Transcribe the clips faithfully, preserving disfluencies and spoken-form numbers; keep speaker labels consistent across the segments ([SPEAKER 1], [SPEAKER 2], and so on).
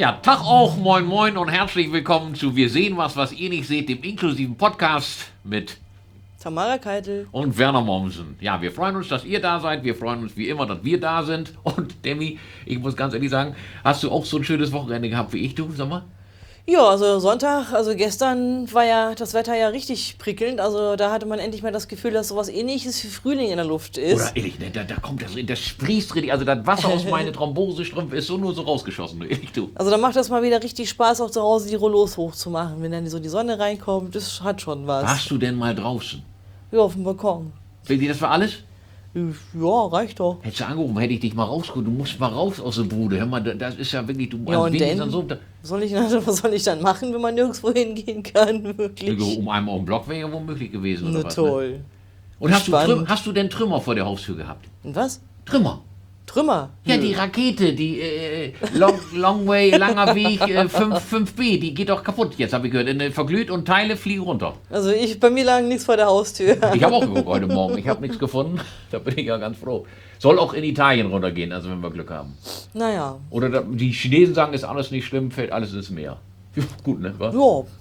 [SPEAKER 1] Ja, Tag auch, moin moin und herzlich willkommen zu Wir sehen was, was ihr nicht seht, dem inklusiven Podcast mit
[SPEAKER 2] Tamara Keitel
[SPEAKER 1] und Werner Mommsen. Ja, wir freuen uns, dass ihr da seid. Wir freuen uns wie immer, dass wir da sind. Und Demi, ich muss ganz ehrlich sagen, hast du auch so ein schönes Wochenende gehabt wie ich, du? Sag mal.
[SPEAKER 2] Ja, also Sonntag, also gestern war ja das Wetter ja richtig prickelnd. Also da hatte man endlich mal das Gefühl, dass sowas ähnliches wie Frühling in der Luft ist.
[SPEAKER 1] Oder ehrlich, ne, da, da kommt das, das sprießt richtig. Also das Wasser aus meinen Thrombosestrümpfen ist so nur so rausgeschossen, du, ehrlich, du.
[SPEAKER 2] Also da macht das mal wieder richtig Spaß, auch zu Hause die Rollos hochzumachen. Wenn dann so die Sonne reinkommt, das hat schon was.
[SPEAKER 1] Warst du denn mal draußen?
[SPEAKER 2] Ja, auf dem Balkon.
[SPEAKER 1] Willi, das war alles?
[SPEAKER 2] Ja, reicht doch.
[SPEAKER 1] Hättest du angerufen, hätte ich dich mal rausgeholt. Du musst mal raus aus der Bude. Hör mal, das ist ja wirklich, du
[SPEAKER 2] Ja, und
[SPEAKER 1] wenigstens
[SPEAKER 2] denn?
[SPEAKER 1] dann so. Da,
[SPEAKER 2] Was soll ich, was soll ich dann machen, wenn man nirgendwo hingehen kann, wirklich?
[SPEAKER 1] um einmal um den Block wäre ja wohl möglich gewesen, oder
[SPEAKER 2] Na
[SPEAKER 1] was?
[SPEAKER 2] toll.
[SPEAKER 1] Ne? Und hast du,
[SPEAKER 2] Spannend.
[SPEAKER 1] Trüm, hast du denn Trümmer vor der Haustür gehabt?
[SPEAKER 2] Und was?
[SPEAKER 1] Trümmer?
[SPEAKER 2] Trümmer?
[SPEAKER 1] Ja,
[SPEAKER 2] Nö.
[SPEAKER 1] die Rakete, die äh, Long, Long Way, langer Weg, äh, fünf B, die geht doch kaputt, jetzt habe ich gehört. Äh, verglüht und Teile fliegen runter.
[SPEAKER 2] Also ich, bei mir lag nichts vor der Haustür.
[SPEAKER 1] Ich habe auch geguckt heute Morgen, ich habe nichts gefunden. Da bin ich ja ganz froh. Soll auch in Italien runtergehen, also wenn wir Glück haben.
[SPEAKER 2] Naja.
[SPEAKER 1] Oder da, die Chinesen sagen, ist alles nicht schlimm, fällt alles ins Meer. Ja, gut, ne? Was?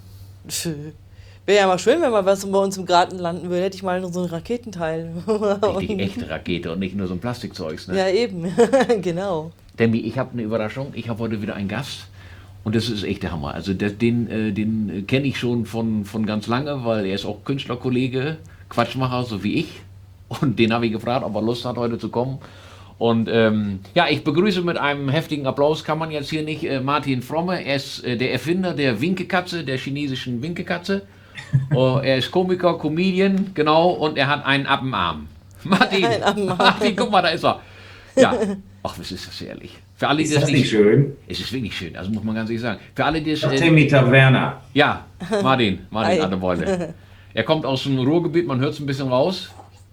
[SPEAKER 2] Ja. Wäre ja mal schön, wenn mal was bei uns im Garten landen würde. Hätte ich mal so ein Raketenteil.
[SPEAKER 1] Richtig echte Rakete und nicht nur so ein Plastikzeugs, ne?
[SPEAKER 2] Ja, eben. Genau.
[SPEAKER 1] Demi, ich habe eine Überraschung. Ich habe heute wieder einen Gast. Und das ist echt der Hammer. Also das, den, äh, den kenne ich schon von, von ganz lange, weil er ist auch Künstlerkollege, Quatschmacher, so wie ich. Und den habe ich gefragt, ob er Lust hat, heute zu kommen. Und ähm, ja, ich begrüße mit einem heftigen Applaus, kann man jetzt hier nicht, äh, Martin Fromme. Er ist äh, der Erfinder der Winkekatze, der chinesischen Winkekatze. Oh, er ist Komiker, Comedian, genau, und er hat einen ab dem Arm. Martin,
[SPEAKER 2] Ein ab dem Arm.
[SPEAKER 1] Martin, guck mal, da ist er. Ja, ach, was ist das ehrlich. Für alle, die
[SPEAKER 3] Ist das nicht
[SPEAKER 1] nicht
[SPEAKER 3] schön?
[SPEAKER 1] es ist wirklich schön, also muss man ganz ehrlich sagen. Für alle, die es. Äh,
[SPEAKER 3] Temi Taverna.
[SPEAKER 1] ja, Martin, Martin
[SPEAKER 2] Hi.
[SPEAKER 1] Adebeule. Er kommt aus dem Ruhrgebiet, man hört es ein bisschen raus.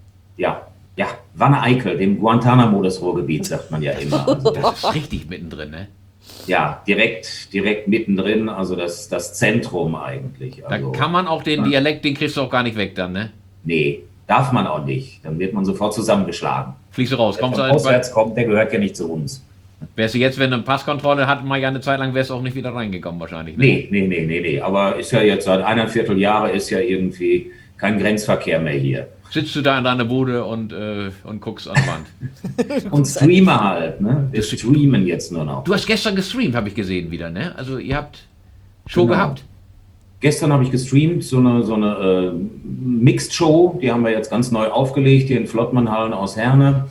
[SPEAKER 3] Ja, ja, Wanne-Eickel, dem Guantanamo des Ruhrgebiets, sagt man ja immer. Also,
[SPEAKER 1] Das ist richtig mittendrin, ne?
[SPEAKER 3] ja, direkt, direkt mittendrin, also das, das Zentrum eigentlich.
[SPEAKER 1] Da
[SPEAKER 3] Also,
[SPEAKER 1] kann man auch den Dialekt, den kriegst du auch gar nicht weg dann, ne?
[SPEAKER 3] nee, darf man auch nicht. Dann wird man sofort zusammengeschlagen.
[SPEAKER 1] Fliegst du raus,
[SPEAKER 3] Wer
[SPEAKER 1] kommst
[SPEAKER 3] von
[SPEAKER 1] du halt,
[SPEAKER 3] auswärts kommt, der gehört ja nicht zu uns.
[SPEAKER 1] wärst du jetzt, wenn du eine Passkontrolle hat, mal ja eine Zeit lang, wärst du auch nicht wieder reingekommen wahrscheinlich, ne?
[SPEAKER 3] Nee, nee, nee, nee, nee. Aber ist ja jetzt seit eineinviertel Jahre ist ja irgendwie kein Grenzverkehr mehr hier.
[SPEAKER 1] Sitzt du da in deiner Bude und, äh, und guckst an die Wand.
[SPEAKER 3] Und streamer halt, ne? Wir streamen jetzt nur noch.
[SPEAKER 1] Du hast gestern gestreamt, habe ich gesehen wieder, ne? Also ihr habt Show
[SPEAKER 3] Genau.
[SPEAKER 1] gehabt?
[SPEAKER 3] Gestern habe ich gestreamt, so eine, so eine äh, Mixed-Show, die haben wir jetzt ganz neu aufgelegt, hier in Flottmannhallen aus Herne.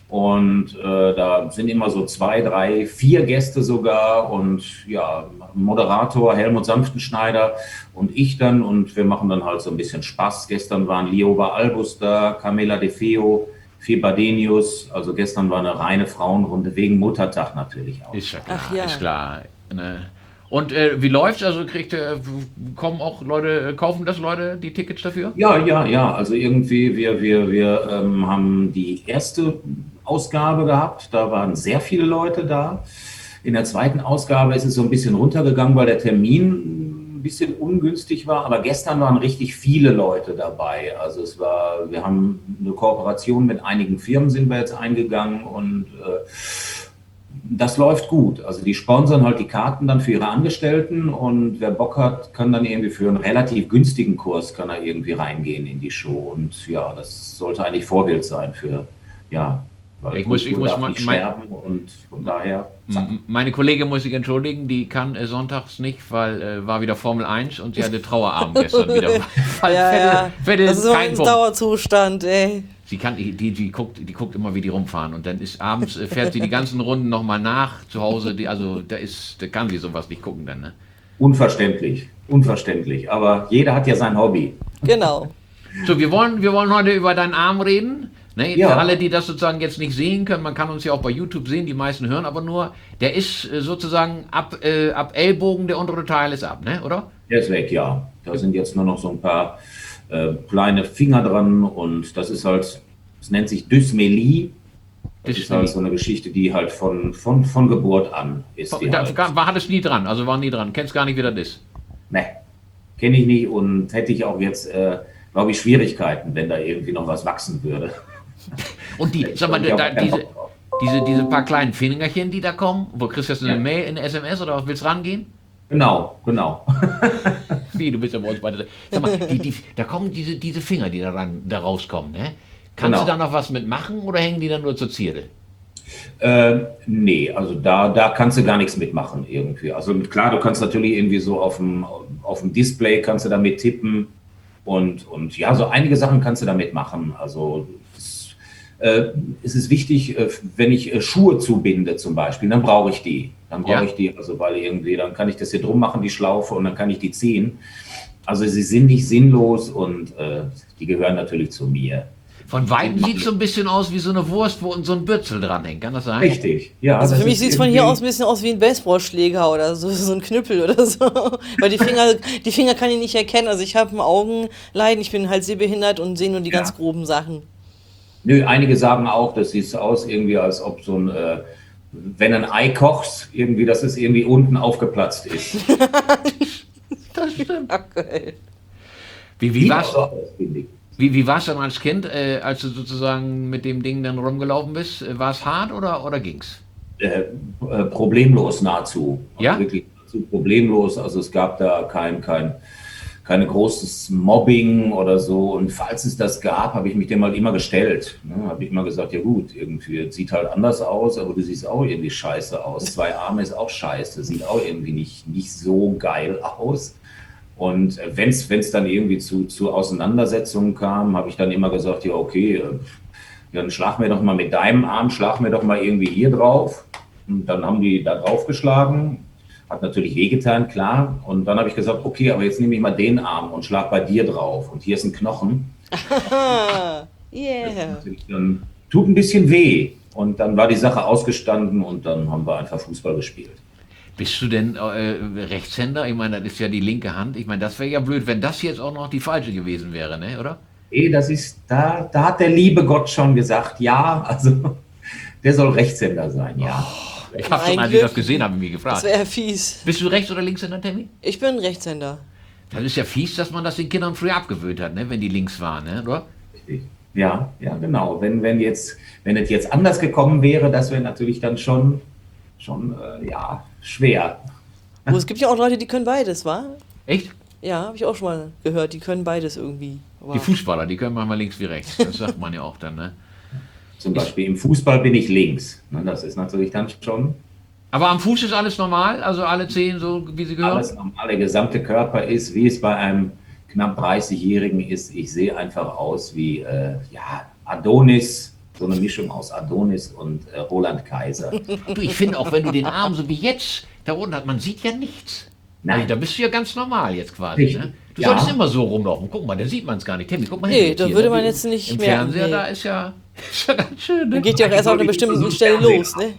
[SPEAKER 3] Und äh, da sind immer so zwei, drei, vier Gäste sogar und ja, Moderator Helmut Sanftenschneider und ich dann. Und wir machen dann halt so ein bisschen Spaß. Gestern waren Lioba Albus da, Camela De Feo, Fie Badenius. Also gestern war eine reine Frauenrunde, wegen Muttertag natürlich auch.
[SPEAKER 1] Ist ja klar,
[SPEAKER 2] Ach ja.
[SPEAKER 1] ist klar. Ne? Und äh, wie läuft's? Also kriegt äh, kommen auch Leute, äh, kaufen das Leute die Tickets dafür?
[SPEAKER 3] Ja, ja, ja. Also irgendwie, wir, wir, wir ähm, haben die erste Ausgabe gehabt. Da waren sehr viele Leute da. In der zweiten Ausgabe ist es so ein bisschen runtergegangen, weil der Termin ein bisschen ungünstig war. Aber gestern waren richtig viele Leute dabei. Also es war, wir haben eine Kooperation mit einigen Firmen sind wir jetzt eingegangen und äh, das läuft gut. Also die sponsern halt die Karten dann für ihre Angestellten und wer Bock hat, kann dann irgendwie für einen relativ günstigen Kurs kann er irgendwie reingehen in die Show. Und ja, das sollte eigentlich Vorbild sein für, ja, weil
[SPEAKER 1] Ich muss- ich
[SPEAKER 3] Kultur
[SPEAKER 1] muss
[SPEAKER 3] darf
[SPEAKER 1] mal-
[SPEAKER 3] nicht
[SPEAKER 1] mein-
[SPEAKER 3] sterben und von daher, zack.
[SPEAKER 1] M- Meine Kollegin muss ich entschuldigen, die kann äh, sonntags nicht, weil äh, war wieder Formel eins und sie hatte Trauerabend gestern wieder. Weil
[SPEAKER 2] Ja,
[SPEAKER 1] Vettel-
[SPEAKER 2] ja.
[SPEAKER 1] Vettel
[SPEAKER 2] Das ist so
[SPEAKER 1] kein
[SPEAKER 2] ein
[SPEAKER 1] Punkt.
[SPEAKER 2] Dauerzustand, ey.
[SPEAKER 1] Sie kann, die, die, die, guckt, die guckt immer, wie die rumfahren und dann ist abends, äh, fährt sie die ganzen Runden nochmal nach zu Hause. Die, also da ist, da kann sie sowas nicht gucken dann, ne?
[SPEAKER 3] Unverständlich, unverständlich. Aber jeder hat ja sein Hobby.
[SPEAKER 2] Genau.
[SPEAKER 1] So, wir wollen, wir wollen heute über deinen Arm reden. Ne?
[SPEAKER 3] Ja.
[SPEAKER 1] Für alle, die das sozusagen jetzt nicht sehen können, man kann uns ja auch bei YouTube sehen, die meisten hören aber nur, der ist äh, sozusagen ab, äh, ab Ellbogen, der untere Teil ist ab, ne? Oder?
[SPEAKER 3] Der ist weg, ja. Da sind jetzt nur noch so ein paar äh, kleine Finger dran und das ist halt, es nennt sich Dysmelie. Das ist halt so eine Geschichte, die halt von, von, von Geburt an ist. Die
[SPEAKER 1] Da,
[SPEAKER 3] halt.
[SPEAKER 1] war, hat es nie dran, also war nie dran. Kennst gar nicht, wie das ist.
[SPEAKER 3] Ne, kenne ich nicht und hätte ich auch jetzt, äh, glaube ich, Schwierigkeiten, wenn da irgendwie noch was wachsen würde.
[SPEAKER 1] Und die, sag mal,
[SPEAKER 3] Ich hab
[SPEAKER 1] da,
[SPEAKER 3] keinen
[SPEAKER 1] diese,
[SPEAKER 3] Bock drauf.
[SPEAKER 1] Diese, diese paar kleinen Fingerchen, die da kommen, wo kriegst du jetzt eine
[SPEAKER 3] Ja.
[SPEAKER 1] Mail, eine S M S oder willst rangehen?
[SPEAKER 3] Genau, genau.
[SPEAKER 1] Wie, du bist ja bei uns beide. Sag mal, die, die, da kommen diese, diese Finger, die da, ran, da rauskommen, ne? Kannst
[SPEAKER 3] Genau.
[SPEAKER 1] du da noch was mitmachen oder hängen die dann nur zur Zierde?
[SPEAKER 3] Äh, nee, also da, da kannst du gar nichts mitmachen irgendwie. Also klar, du kannst natürlich irgendwie so auf dem, auf dem Display kannst du damit tippen und, und ja, so einige Sachen kannst du damit machen. Also es, äh, es ist wichtig, äh, wenn ich äh, Schuhe zubinde zum Beispiel, dann brauche ich die. Dann brauche
[SPEAKER 1] Ja.
[SPEAKER 3] ich die, also weil irgendwie, dann kann ich das hier drum machen, die Schlaufe, und dann kann ich die ziehen. Also sie sind nicht sinnlos und äh, die gehören natürlich zu mir.
[SPEAKER 1] Von Weitem sieht es so ein bisschen aus wie so eine Wurst, wo so ein Bürzel dranhängt. Kann das sein?
[SPEAKER 3] Richtig, ja.
[SPEAKER 2] Also
[SPEAKER 3] das
[SPEAKER 2] für mich
[SPEAKER 3] ist
[SPEAKER 2] sieht es von hier
[SPEAKER 3] irgendwie-
[SPEAKER 2] aus ein bisschen aus wie ein Baseballschläger oder so, so ein Knüppel oder so. Weil die Finger, die Finger kann ich nicht erkennen. Also ich habe ein Augenleiden, ich bin halt sehbehindert und sehe nur die
[SPEAKER 3] Ja.
[SPEAKER 2] ganz groben Sachen.
[SPEAKER 3] Nö, einige sagen auch, das sieht aus irgendwie, als ob so ein, äh, wenn ein Ei kochst, irgendwie, dass es irgendwie unten aufgeplatzt ist.
[SPEAKER 1] Das stimmt.
[SPEAKER 2] Aktuell.
[SPEAKER 1] Wie, wie
[SPEAKER 3] Sieht
[SPEAKER 1] war's?
[SPEAKER 3] auch so aus, finde ich.
[SPEAKER 1] Wie, wie war's dann als Kind, äh, als du sozusagen mit dem Ding dann rumgelaufen bist? Äh, War es hart oder, oder ging's?
[SPEAKER 3] Äh, äh, problemlos nahezu.
[SPEAKER 1] Ja?
[SPEAKER 3] Also wirklich nahezu problemlos. Also es gab da kein, kein, kein großes Mobbing oder so. Und falls es das gab, habe ich mich dem halt immer gestellt. Ne? Habe ich immer gesagt, ja gut, irgendwie es sieht halt anders aus, aber du siehst auch irgendwie scheiße aus. Zwei Arme ist auch scheiße, sieht auch irgendwie nicht, nicht so geil aus. Und wenn es dann irgendwie zu, zu Auseinandersetzungen kam, habe ich dann immer gesagt, ja okay, äh, dann schlag mir doch mal mit deinem Arm, schlag mir doch mal irgendwie hier drauf. Und dann haben die da drauf geschlagen. Hat natürlich wehgetan, klar. Und dann habe ich gesagt, okay, aber jetzt nehme ich mal den Arm und schlag bei dir drauf. Und hier ist ein Knochen.
[SPEAKER 2] Ah,
[SPEAKER 3] Das
[SPEAKER 2] yeah.
[SPEAKER 3] natürlich dann, tut ein bisschen weh. Und dann war die Sache ausgestanden und dann haben wir einfach Fußball gespielt.
[SPEAKER 1] Bist du denn äh, Rechtshänder? Ich meine, das ist ja die linke Hand. Ich meine, das wäre ja blöd, wenn das jetzt auch noch die falsche gewesen wäre, ne? Oder?
[SPEAKER 3] Nee, das ist, da, da hat der liebe Gott schon gesagt, ja, also der soll Rechtshänder sein, ja.
[SPEAKER 1] Ich habe schon,
[SPEAKER 2] Mein
[SPEAKER 1] als ich das
[SPEAKER 2] Glück.
[SPEAKER 1] gesehen habe, mich
[SPEAKER 2] Das
[SPEAKER 1] gefragt.
[SPEAKER 2] wäre fies.
[SPEAKER 1] Bist du Rechts- oder Linkshänder, Tammy?
[SPEAKER 2] Ich bin Rechtshänder.
[SPEAKER 1] Das ist ja fies, dass man das den Kindern früher abgewöhnt hat, ne? Wenn die links waren, ne? Oder?
[SPEAKER 3] Richtig. Ja, ja, genau. Wenn, wenn jetzt, wenn es jetzt anders gekommen wäre, das wäre natürlich dann schon, schon äh, ja, schwer.
[SPEAKER 2] Wo es gibt ja auch Leute, die können beides, wa?
[SPEAKER 1] Echt?
[SPEAKER 2] Ja, habe ich auch schon mal gehört, die können beides irgendwie. Aber
[SPEAKER 1] Die Fußballer, die können manchmal links wie rechts. Das sagt man ja auch dann, ne?
[SPEAKER 3] Zum Beispiel im Fußball bin ich links. Ne, das ist natürlich dann schon
[SPEAKER 1] Aber am Fuß ist alles normal, also alle Zehen so, wie sie gehören?
[SPEAKER 3] alles normal. Der gesamte Körper ist, wie es bei einem knapp dreißigjährigen ist. Ich sehe einfach aus wie äh, ja, Adonis, so eine Mischung aus Adonis und äh, Roland Kaiser.
[SPEAKER 1] Du, ich finde auch, wenn du den Arm so wie jetzt da unten hast, man sieht ja nichts.
[SPEAKER 3] Nein.
[SPEAKER 1] Also, da bist du ja ganz normal jetzt quasi.
[SPEAKER 3] Richtig.
[SPEAKER 1] Ne? Du
[SPEAKER 3] Ja.
[SPEAKER 1] solltest immer so rumlaufen. Guck mal, da sieht man es gar nicht. Timmy, guck mal
[SPEAKER 2] Nee,
[SPEAKER 1] hin.
[SPEAKER 2] da
[SPEAKER 1] hier,
[SPEAKER 2] würde
[SPEAKER 1] ne?
[SPEAKER 2] man jetzt nicht
[SPEAKER 1] Im
[SPEAKER 2] merken,
[SPEAKER 1] Fernseher,
[SPEAKER 2] nee.
[SPEAKER 1] da ist ja, ist ja ganz schön. Ne?
[SPEAKER 2] dann geht ja auch erst auf einer
[SPEAKER 3] Eigentlich
[SPEAKER 2] bestimmten
[SPEAKER 3] sollte ich
[SPEAKER 2] Stelle
[SPEAKER 3] so Fernsehen
[SPEAKER 2] los, ne?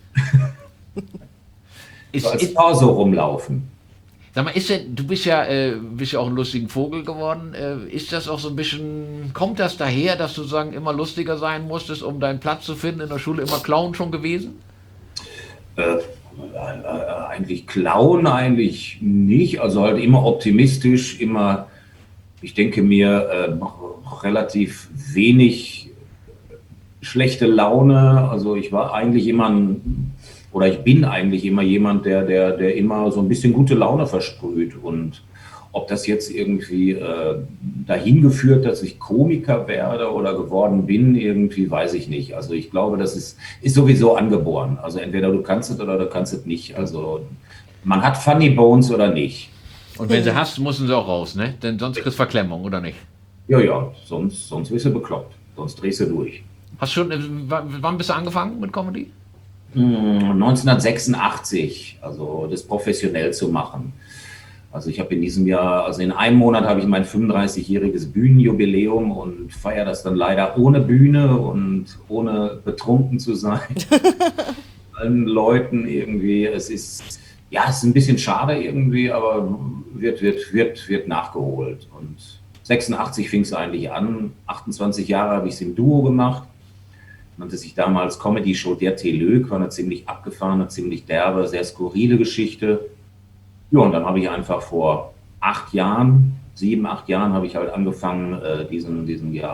[SPEAKER 1] Ist,
[SPEAKER 3] So als
[SPEAKER 1] ist,
[SPEAKER 3] Torso rumlaufen.
[SPEAKER 1] sag mal, ist denn, du bist ja, äh, bist ja auch ein lustiger Vogel geworden. Äh, ist das auch so ein bisschen, kommt das daher, dass du sagen, immer lustiger sein musstest, um deinen Platz zu finden in der Schule, immer Clown schon gewesen?
[SPEAKER 3] Äh, äh, eigentlich Clown, eigentlich nicht. Also halt immer optimistisch, immer, ich denke mir, äh, relativ wenig schlechte Laune. Also ich war eigentlich immer ein, oder ich bin eigentlich immer jemand, der, der, der immer so ein bisschen gute Laune versprüht. Und ob das jetzt irgendwie äh, dahin geführt, dass ich Komiker werde oder geworden bin, irgendwie weiß ich nicht. Also ich glaube, das ist, ist sowieso angeboren. Also entweder du kannst es oder du kannst es nicht. Also man hat Funny Bones oder nicht.
[SPEAKER 1] Und wenn sie hast, müssen sie auch raus, ne? Denn sonst kriegst du Verklemmung, oder nicht?
[SPEAKER 3] Ja, ja, sonst, sonst wirst du bekloppt. Sonst drehst du durch.
[SPEAKER 1] Hast schon, äh, w- wann bist du angefangen mit Comedy?
[SPEAKER 3] Hm, neunzehnhundertsechsundachtzig, also das professionell zu machen. Also ich habe in diesem Jahr, also in einem Monat habe ich mein fünfunddreißigjähriges Bühnenjubiläum und feiere das dann leider ohne Bühne und ohne betrunken zu sein. Allen Leuten irgendwie, es ist, ja, es ist ein bisschen schade irgendwie, aber wird, wird, wird, wird nachgeholt. Und sechsundachtzig fing es eigentlich an, achtundzwanzig Jahre habe ich es im Duo gemacht. Nannte sich damals Comedy Show Der Telök, war eine ziemlich abgefahrene, ziemlich derbe, sehr skurrile Geschichte. Ja, und dann habe ich einfach vor acht Jahren, sieben, acht Jahren, habe ich halt angefangen, äh, diesen, diesen ja,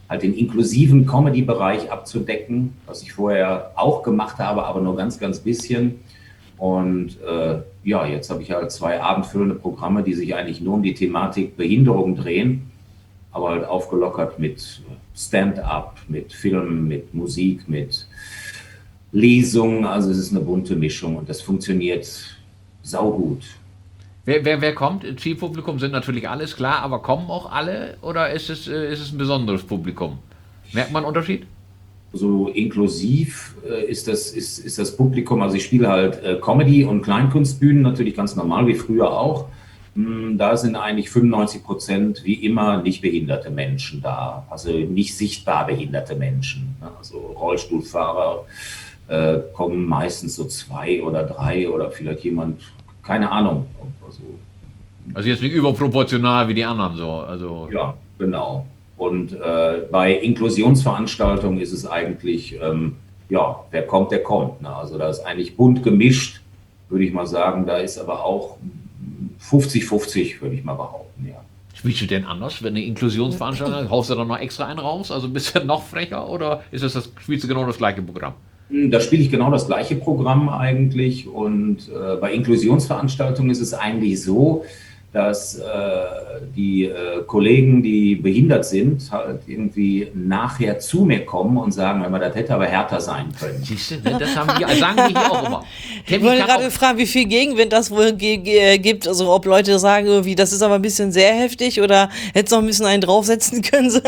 [SPEAKER 3] halt den inklusiven Comedy-Bereich abzudecken, was ich vorher auch gemacht habe, aber nur ganz, ganz bisschen. Und äh, ja, jetzt habe ich halt zwei abendfüllende Programme, die sich eigentlich nur um die Thematik Behinderung drehen, aber halt aufgelockert mit Stand-up, mit Film, mit Musik, mit Lesungen. Also es ist eine bunte Mischung und das funktioniert saugut.
[SPEAKER 1] Wer, wer, wer kommt? Zielpublikum sind natürlich alles, klar, aber kommen auch alle oder ist es, äh, ist es ein besonderes Publikum? Merkt man einen Unterschied?
[SPEAKER 3] So inklusiv äh, ist, das, ist, ist das Publikum, also ich spiele halt äh, Comedy- und Kleinkunstbühnen, natürlich ganz normal, wie früher auch. Hm, da sind eigentlich fünfundneunzig Prozent wie immer nicht behinderte Menschen da, also nicht sichtbar behinderte Menschen. Ne? Also Rollstuhlfahrer äh, kommen meistens so zwei oder drei oder vielleicht jemand, keine Ahnung. Also,
[SPEAKER 1] Also jetzt nicht überproportional wie die anderen so. Also
[SPEAKER 3] ja, genau. Und äh, bei Inklusionsveranstaltungen ist es eigentlich, ähm, ja, wer kommt, der kommt. Ne? Also da ist eigentlich bunt gemischt, würde ich mal sagen. Da ist aber auch fünfzig fünfzig, würde ich mal behaupten, ja.
[SPEAKER 1] spielst du denn anders, wenn eine Inklusionsveranstaltung ist? Haust du dann noch extra einen raus? Also bist du noch frecher oder ist das, das spielst du genau das gleiche Programm?
[SPEAKER 3] Da spiele ich genau das gleiche Programm eigentlich. Und äh, bei Inklusionsveranstaltungen ist es eigentlich so, dass äh, die äh, Kollegen, die behindert sind, halt irgendwie nachher zu mir kommen und sagen, wenn man das hätte aber härter sein können.
[SPEAKER 1] Siehst du, ne? Das haben die, sagen die hier auch immer.
[SPEAKER 2] Ich wollte gerade fragen, wie viel Gegenwind das wohl ge ge gibt. Also ob Leute sagen, irgendwie, das ist aber ein bisschen sehr heftig oder hättest noch ein bisschen einen draufsetzen können. Also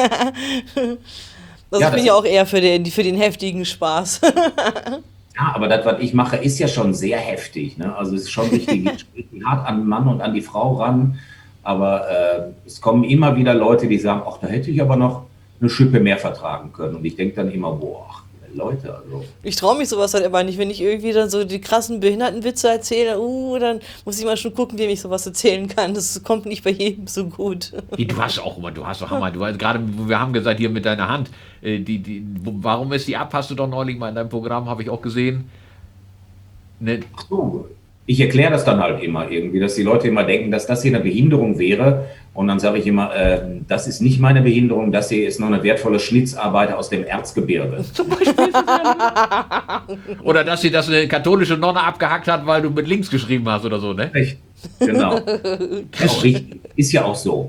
[SPEAKER 3] Ja,
[SPEAKER 2] ich bin
[SPEAKER 3] das-
[SPEAKER 2] ja auch eher für den, für den heftigen Spaß.
[SPEAKER 3] Ja, aber das, was ich mache, ist ja schon sehr heftig. Ne? Also es ist schon richtig, richtig hart an den Mann und an die Frau ran. Aber äh, es kommen immer wieder Leute, die sagen, ach, da hätte ich aber noch eine Schippe mehr vertragen können. Und ich denke dann immer, boah, ach, Leute, also.
[SPEAKER 2] Ich traue mich sowas halt immer nicht. Wenn ich irgendwie dann so die krassen Behindertenwitze erzähle, uh, dann muss ich mal schon gucken, wem ich sowas erzählen kann. Das kommt nicht bei jedem so gut.
[SPEAKER 1] Wie, du hast auch immer, du hast doch Hammer. Du hast gerade, wir haben gesagt, hier mit deiner Hand, äh, die, die, wo- warum ist die ab? Hast du doch neulich mal in deinem Programm, habe ich auch gesehen. Ne,
[SPEAKER 3] Ach so, ich erkläre das dann halt immer irgendwie, dass die Leute immer denken, dass das hier eine Behinderung wäre. Und dann sage ich immer, äh, das ist nicht meine Behinderung, das hier ist nur eine wertvolle Schnitzarbeit aus dem Erzgebirge.
[SPEAKER 1] zum Beispiel. Oder dass sie das eine katholische Nonne abgehackt hat, weil du mit links geschrieben hast oder so, ne?
[SPEAKER 3] Echt? Genau. Auch richtig. Ist ja auch so.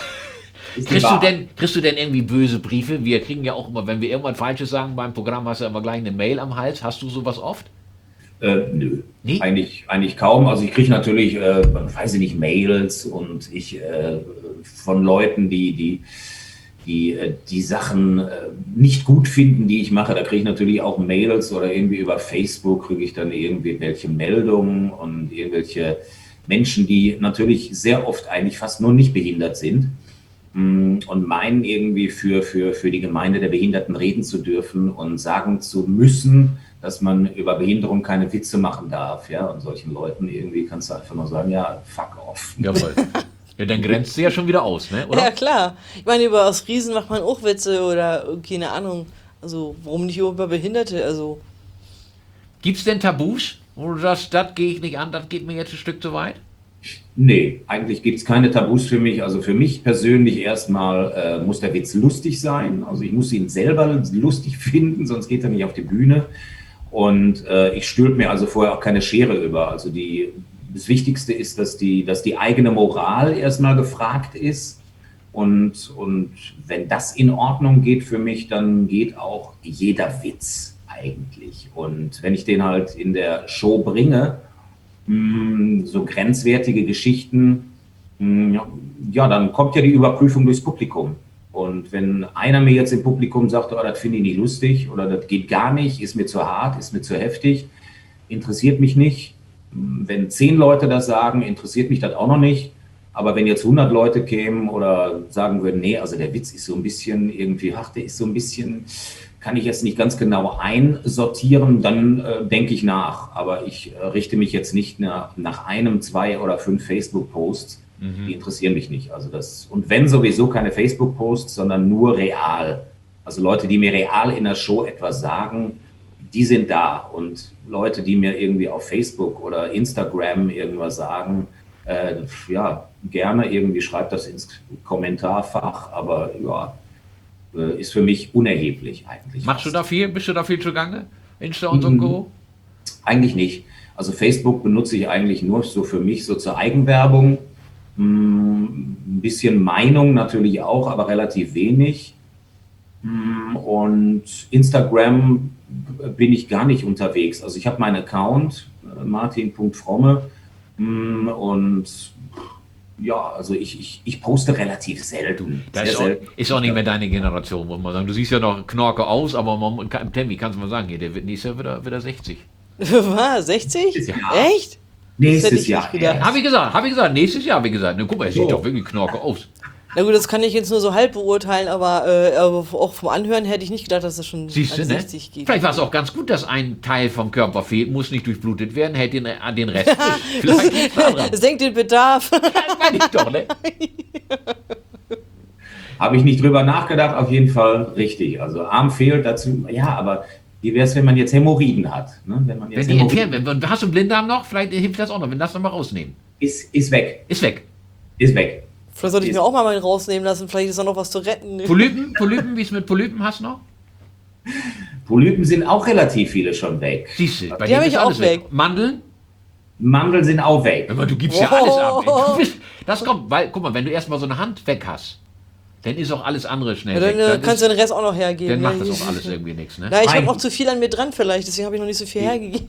[SPEAKER 3] Ist die
[SPEAKER 1] Kriegst du,
[SPEAKER 3] Wahrheit.
[SPEAKER 1] denn, kriegst du denn irgendwie böse Briefe? Wir kriegen ja auch immer, wenn wir irgendwas Falsches sagen beim Programm, hast du immer gleich eine Mail am Hals. Hast du sowas oft?
[SPEAKER 3] Äh, nö,
[SPEAKER 1] Nee?
[SPEAKER 3] eigentlich, eigentlich kaum. Also ich kriege natürlich, äh, weiß ich nicht, Mails und ich äh, von Leuten, die die, die, äh, die Sachen äh, nicht gut finden, die ich mache. Da kriege ich natürlich auch Mails oder irgendwie über Facebook kriege ich dann irgendwie welche Meldungen und irgendwelche Menschen, die natürlich sehr oft eigentlich fast nur nicht behindert sind. Mm, Und meinen irgendwie für, für, für die Gemeinde der Behinderten reden zu dürfen und sagen zu müssen, dass man über Behinderung keine Witze machen darf. Ja? Und solchen Leuten irgendwie kannst du einfach nur sagen, ja, fuck off.
[SPEAKER 1] Jawohl. Ja, dann grenzt sie ja schon wieder aus, ne? Oder?
[SPEAKER 2] Ja, klar. Ich meine, über aus Riesen macht man auch Witze oder keine Ahnung. Also, warum nicht über Behinderte? Also,
[SPEAKER 1] Gibt's denn Tabus, wo du sagst, das gehe ich nicht an, das geht mir jetzt ein Stück zu weit?
[SPEAKER 3] Nee, eigentlich gibt es keine Tabus für mich. Also für mich persönlich erstmal äh, muss der Witz lustig sein. Also ich muss ihn selber lustig finden, sonst geht er nicht auf die Bühne. Und äh, ich stülpe mir also vorher auch keine Schere über. Also die, das Wichtigste ist, dass die, dass die eigene Moral erstmal gefragt ist. Und, und wenn das in Ordnung geht für mich, dann geht auch jeder Witz eigentlich. Und wenn ich den halt in der Show bringe, mh, so grenzwertige Geschichten, mh, ja, dann kommt ja die Überprüfung durchs Publikum. Und wenn einer mir jetzt im Publikum sagt, oh, das finde ich nicht lustig oder das geht gar nicht, ist mir zu hart, ist mir zu heftig, interessiert mich nicht. Wenn zehn Leute das sagen, interessiert mich das auch noch nicht. Aber wenn jetzt hundert Leute kämen oder sagen würden, nee, also der Witz ist so ein bisschen irgendwie, ach, der ist so ein bisschen, kann ich jetzt nicht ganz genau einsortieren, dann äh, denke ich nach. Aber ich äh, richte mich jetzt nicht nach, nach einem, zwei oder fünf Facebook-Posts. Die interessieren mich nicht. Also das, und wenn sowieso keine Facebook-Posts, sondern nur real. Also Leute, die mir real in der Show etwas sagen, die sind da. Und Leute, die mir irgendwie auf Facebook oder Instagram irgendwas sagen, äh, ja, gerne irgendwie schreibt das ins Kommentarfach, aber ja, äh, ist für mich unerheblich eigentlich.
[SPEAKER 1] Machst du
[SPEAKER 3] fast.
[SPEAKER 1] da viel? Bist du da viel zugange? Insta und so und Co?
[SPEAKER 3] Eigentlich nicht. Also Facebook benutze ich eigentlich nur so für mich, so zur Eigenwerbung. Mm, Ein bisschen Meinung natürlich auch, aber relativ wenig. Mm, Und Instagram bin ich gar nicht unterwegs. Also ich habe meinen Account, äh, martin punkt fromme, mm, und ja, also ich, ich, ich poste relativ selten.
[SPEAKER 1] Das
[SPEAKER 3] Sehr
[SPEAKER 1] ist auch,
[SPEAKER 3] selten.
[SPEAKER 1] ist auch nicht mehr deine Generation, muss man sagen. Du siehst ja noch Knorke aus, aber man, kann, Temmi, kannst du mal sagen, hier, der wird nächstes Jahr wieder, wieder sechzig.
[SPEAKER 2] Was, sechzig?
[SPEAKER 3] Ja.
[SPEAKER 2] Echt?
[SPEAKER 3] Nächstes
[SPEAKER 2] hätte ich
[SPEAKER 3] Jahr.
[SPEAKER 2] nicht gedacht.
[SPEAKER 3] erst.
[SPEAKER 1] Habe ich gesagt, habe ich gesagt, nächstes Jahr habe ich gesagt. Na, guck mal, er sieht
[SPEAKER 3] So.
[SPEAKER 1] doch wirklich Knorke aus.
[SPEAKER 2] Na gut, das kann ich jetzt nur so halb beurteilen, aber, äh, aber auch vom Anhören hätte ich nicht gedacht, dass das schon
[SPEAKER 1] Siehst du,
[SPEAKER 2] an
[SPEAKER 1] ne?
[SPEAKER 2] sechzig geht.
[SPEAKER 1] Vielleicht war es auch ganz gut, dass ein Teil vom Körper fehlt, muss nicht durchblutet werden, hält den, an den Rest. Vielleicht liegt's daran.
[SPEAKER 2] Senkt den Bedarf.
[SPEAKER 1] Das meine ich doch, ne?
[SPEAKER 3] Habe ich nicht drüber nachgedacht, auf jeden Fall richtig. Also Arm fehlt dazu, ja, aber wie wäre es, wenn man jetzt Hämorrhoiden hat? Ne? Wenn man jetzt
[SPEAKER 1] Wenn die
[SPEAKER 3] Hämorrhoiden-
[SPEAKER 1] entfernt werden, hast du einen Blinddarm noch? Vielleicht hilft das auch noch, wenn das nochmal rausnehmen.
[SPEAKER 3] ist, ist weg,
[SPEAKER 1] Ist weg.
[SPEAKER 3] ist weg.
[SPEAKER 2] Vielleicht sollte ich mir auch mal meinen rausnehmen lassen, vielleicht ist da noch was zu retten.
[SPEAKER 1] Polypen, Polypen, wie es mit Polypen hast noch?
[SPEAKER 3] Polypen sind auch relativ viele schon weg.
[SPEAKER 1] Siehst du, bei
[SPEAKER 2] Die
[SPEAKER 1] dir
[SPEAKER 2] hab
[SPEAKER 1] ist
[SPEAKER 2] ich auch
[SPEAKER 1] alles weg.
[SPEAKER 2] weg.
[SPEAKER 1] Mandeln?
[SPEAKER 3] Mandeln sind auch weg.
[SPEAKER 1] Aber du gibst ja
[SPEAKER 2] Oh.
[SPEAKER 1] alles ab. Ey. Du bist- Das kommt, weil, guck mal, wenn du erstmal so eine Hand weg hast, dann ist auch alles andere schnell
[SPEAKER 2] Ja, dann
[SPEAKER 1] weg.
[SPEAKER 2] äh,
[SPEAKER 1] Dann,
[SPEAKER 2] kannst
[SPEAKER 1] ist,
[SPEAKER 2] du den Rest auch noch hergeben.
[SPEAKER 1] dann
[SPEAKER 2] ne?
[SPEAKER 1] macht das auch alles irgendwie nichts. Ne?
[SPEAKER 2] Na, ich habe
[SPEAKER 3] Nein.
[SPEAKER 2] noch zu viel an mir dran vielleicht, deswegen habe ich noch nicht so viel hergegeben.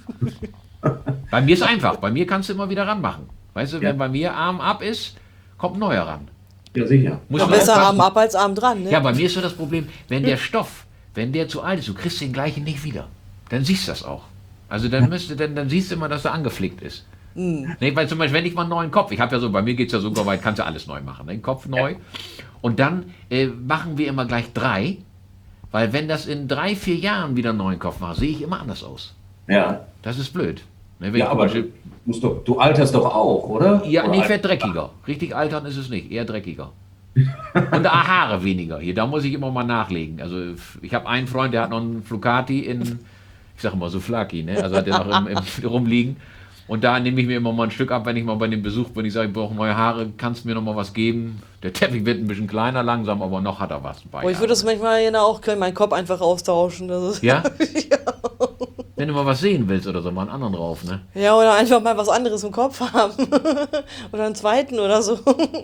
[SPEAKER 1] Bei mir ist einfach. Bei mir kannst du immer wieder ranmachen. Weißt du,
[SPEAKER 3] Ja.
[SPEAKER 1] wenn bei mir Arm ab ist, kommt ein neuer ran.
[SPEAKER 3] Ja, sicher.
[SPEAKER 1] Muss
[SPEAKER 2] Ja,
[SPEAKER 1] man
[SPEAKER 2] besser
[SPEAKER 1] aufpassen.
[SPEAKER 2] Arm ab als Arm dran, ne?
[SPEAKER 1] Ja, bei mir ist so das Problem, wenn der Stoff, wenn der zu alt ist, du kriegst den gleichen nicht wieder, dann siehst du das auch. Also dann müsste, dann, dann siehst du immer, dass er angeflickt ist.
[SPEAKER 2] Hm.
[SPEAKER 1] Nee, weil zum Beispiel, wenn ich mal einen neuen Kopf, ich habe ja so, bei mir geht es ja sogar weit, kannst du alles neu machen, ne? Den Kopf neu. Und dann äh, machen wir immer gleich drei, weil wenn das in drei, vier Jahren wieder einen neuen Kopf macht, sehe ich immer anders aus.
[SPEAKER 3] Ja,
[SPEAKER 1] Das ist blöd. Ne, wenn
[SPEAKER 3] ja
[SPEAKER 1] ich
[SPEAKER 3] aber
[SPEAKER 1] zum
[SPEAKER 3] du, musst doch, du alterst doch auch, oder?
[SPEAKER 1] Ja,
[SPEAKER 3] oder
[SPEAKER 1] nee, ich werde dreckiger. Richtig altern ist es nicht, eher dreckiger. Und da Haare weniger. Hier, da muss ich immer mal nachlegen. Also ich habe einen Freund, der hat noch einen Flucati in, ich sage immer so Flaki, ne? Also hat der noch im, im, rumliegen. Und da nehme ich mir immer mal ein Stück ab, wenn ich mal bei dem Besuch bin. Ich sage, ich brauche neue Haare, kannst du mir noch mal was geben? Der Teppich wird ein bisschen kleiner langsam, aber noch hat er was. Ein paar
[SPEAKER 2] Aber ich würde
[SPEAKER 1] Jahre.
[SPEAKER 2] das manchmal genau auch können, meinen Kopf einfach austauschen. Das ist
[SPEAKER 1] Ja? Wenn du mal was sehen willst oder so, mal einen anderen drauf, ne?
[SPEAKER 2] ja, oder einfach mal was anderes im Kopf haben. Oder einen zweiten oder so.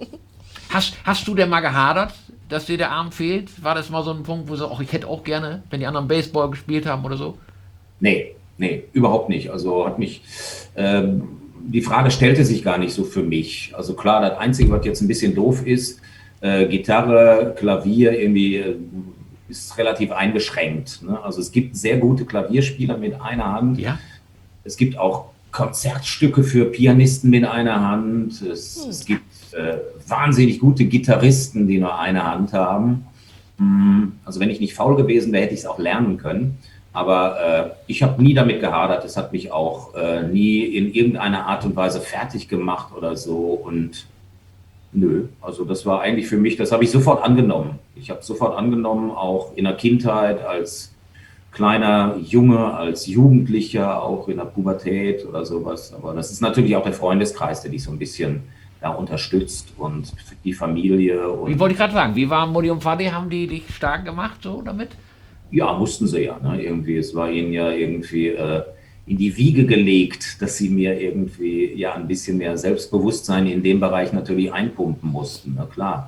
[SPEAKER 1] Hast, hast du denn mal gehadert, dass dir der Arm fehlt? War das mal so ein Punkt, wo du sagst, ach, ich hätte auch gerne, wenn die anderen Baseball gespielt haben oder so?
[SPEAKER 3] Nee, nee, überhaupt nicht. Also hat mich, ähm, die Frage stellte sich gar nicht so für mich. Also klar, das Einzige, was jetzt ein bisschen doof ist, äh, Gitarre, Klavier irgendwie äh, ist relativ eingeschränkt. Ne? Also es gibt sehr gute Klavierspieler mit einer Hand.
[SPEAKER 1] Ja?
[SPEAKER 3] Es gibt auch Konzertstücke für Pianisten mit einer Hand. Es, es gibt äh, wahnsinnig gute Gitarristen, die nur eine Hand haben. Mm, Also wenn ich nicht faul gewesen wäre, hätte ich es auch lernen können. Aber äh, ich habe nie damit gehadert. Es hat mich auch äh, nie in irgendeiner Art und Weise fertig gemacht oder so. Und nö, also das war eigentlich für mich, das habe ich sofort angenommen. Ich habe sofort angenommen, auch in der Kindheit als kleiner Junge, als Jugendlicher, auch in der Pubertät oder sowas. Aber das ist natürlich auch der Freundeskreis, der dich so ein bisschen da unterstützt und die Familie.
[SPEAKER 1] Wie
[SPEAKER 3] Und
[SPEAKER 1] wollte ich gerade sagen, wie war Mutti und Vati, haben die dich stark gemacht so damit?
[SPEAKER 3] ja, mussten sie ja. Ne? Irgendwie, es war ihnen ja irgendwie äh, in die Wiege gelegt, dass sie mir irgendwie ja ein bisschen mehr Selbstbewusstsein in dem Bereich natürlich einpumpen mussten. Na klar.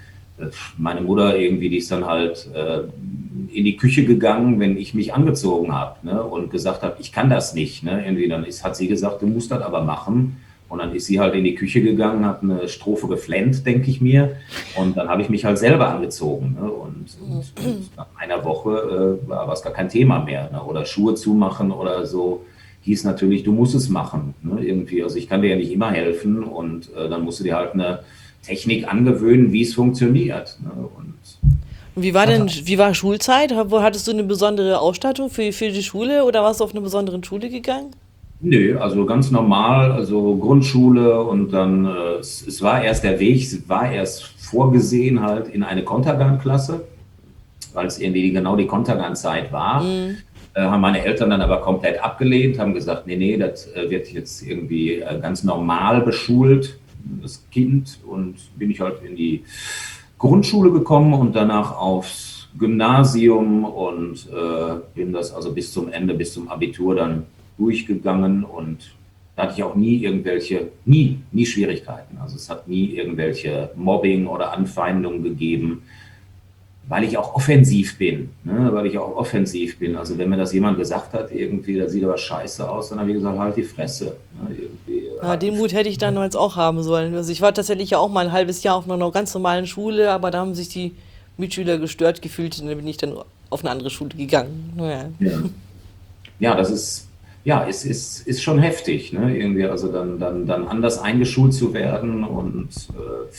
[SPEAKER 3] Meine Mutter irgendwie, die ist dann halt äh, in die Küche gegangen, wenn ich mich angezogen habe, ne, und gesagt habe, ich kann das nicht. Ne? Irgendwie dann ist, hat sie gesagt, du musst das aber machen. Und dann ist sie halt in die Küche gegangen, hat eine Strophe geflennt, denke ich mir. Und dann habe ich mich halt selber angezogen. Ne? Und, und, und nach einer Woche äh, war es gar kein Thema mehr. Ne? Oder Schuhe zumachen oder so. Hieß natürlich, du musst es machen. Ne? Irgendwie, also ich kann dir ja nicht immer helfen. Und äh, dann musst du dir halt eine Technik angewöhnen, wie es funktioniert. Ne? Und
[SPEAKER 2] Und wie war denn, wie war Schulzeit? Wo hattest du eine besondere Ausstattung für, für die Schule oder warst du auf eine besondere Schule gegangen?
[SPEAKER 3] nö, also ganz normal, also Grundschule und dann, äh, es, es war erst der Weg, es war erst vorgesehen halt in eine Kontergan-Klasse, weil es irgendwie genau die Kontergan-Zeit war.
[SPEAKER 2] Mhm.
[SPEAKER 3] Äh, haben meine Eltern dann aber komplett abgelehnt, haben gesagt, nee, nee, das äh, wird jetzt irgendwie äh, ganz normal beschult, das Kind. Und bin ich halt in die Grundschule gekommen und danach aufs Gymnasium und äh, bin das also bis zum Ende, bis zum Abitur dann durchgegangen und da hatte ich auch nie irgendwelche, nie, nie Schwierigkeiten. Also es hat nie irgendwelche Mobbing oder Anfeindungen gegeben, weil ich auch offensiv bin, ne? Weil ich auch offensiv bin. Also wenn mir das jemand gesagt hat, irgendwie, das sieht aber scheiße aus, dann habe ich gesagt, halt die Fresse. Ne? Irgendwie,
[SPEAKER 2] Ja, den Mut hätte ich damals auch haben sollen. Also ich war tatsächlich ja auch mal ein halbes Jahr auf einer ganz normalen Schule, aber da haben sich die Mitschüler gestört gefühlt und dann bin ich dann auf eine andere Schule gegangen. Naja.
[SPEAKER 3] ja. Ja, das ist, ja, ist, ist, ist schon heftig, ne? Irgendwie, also dann, dann, dann anders eingeschult zu werden und äh,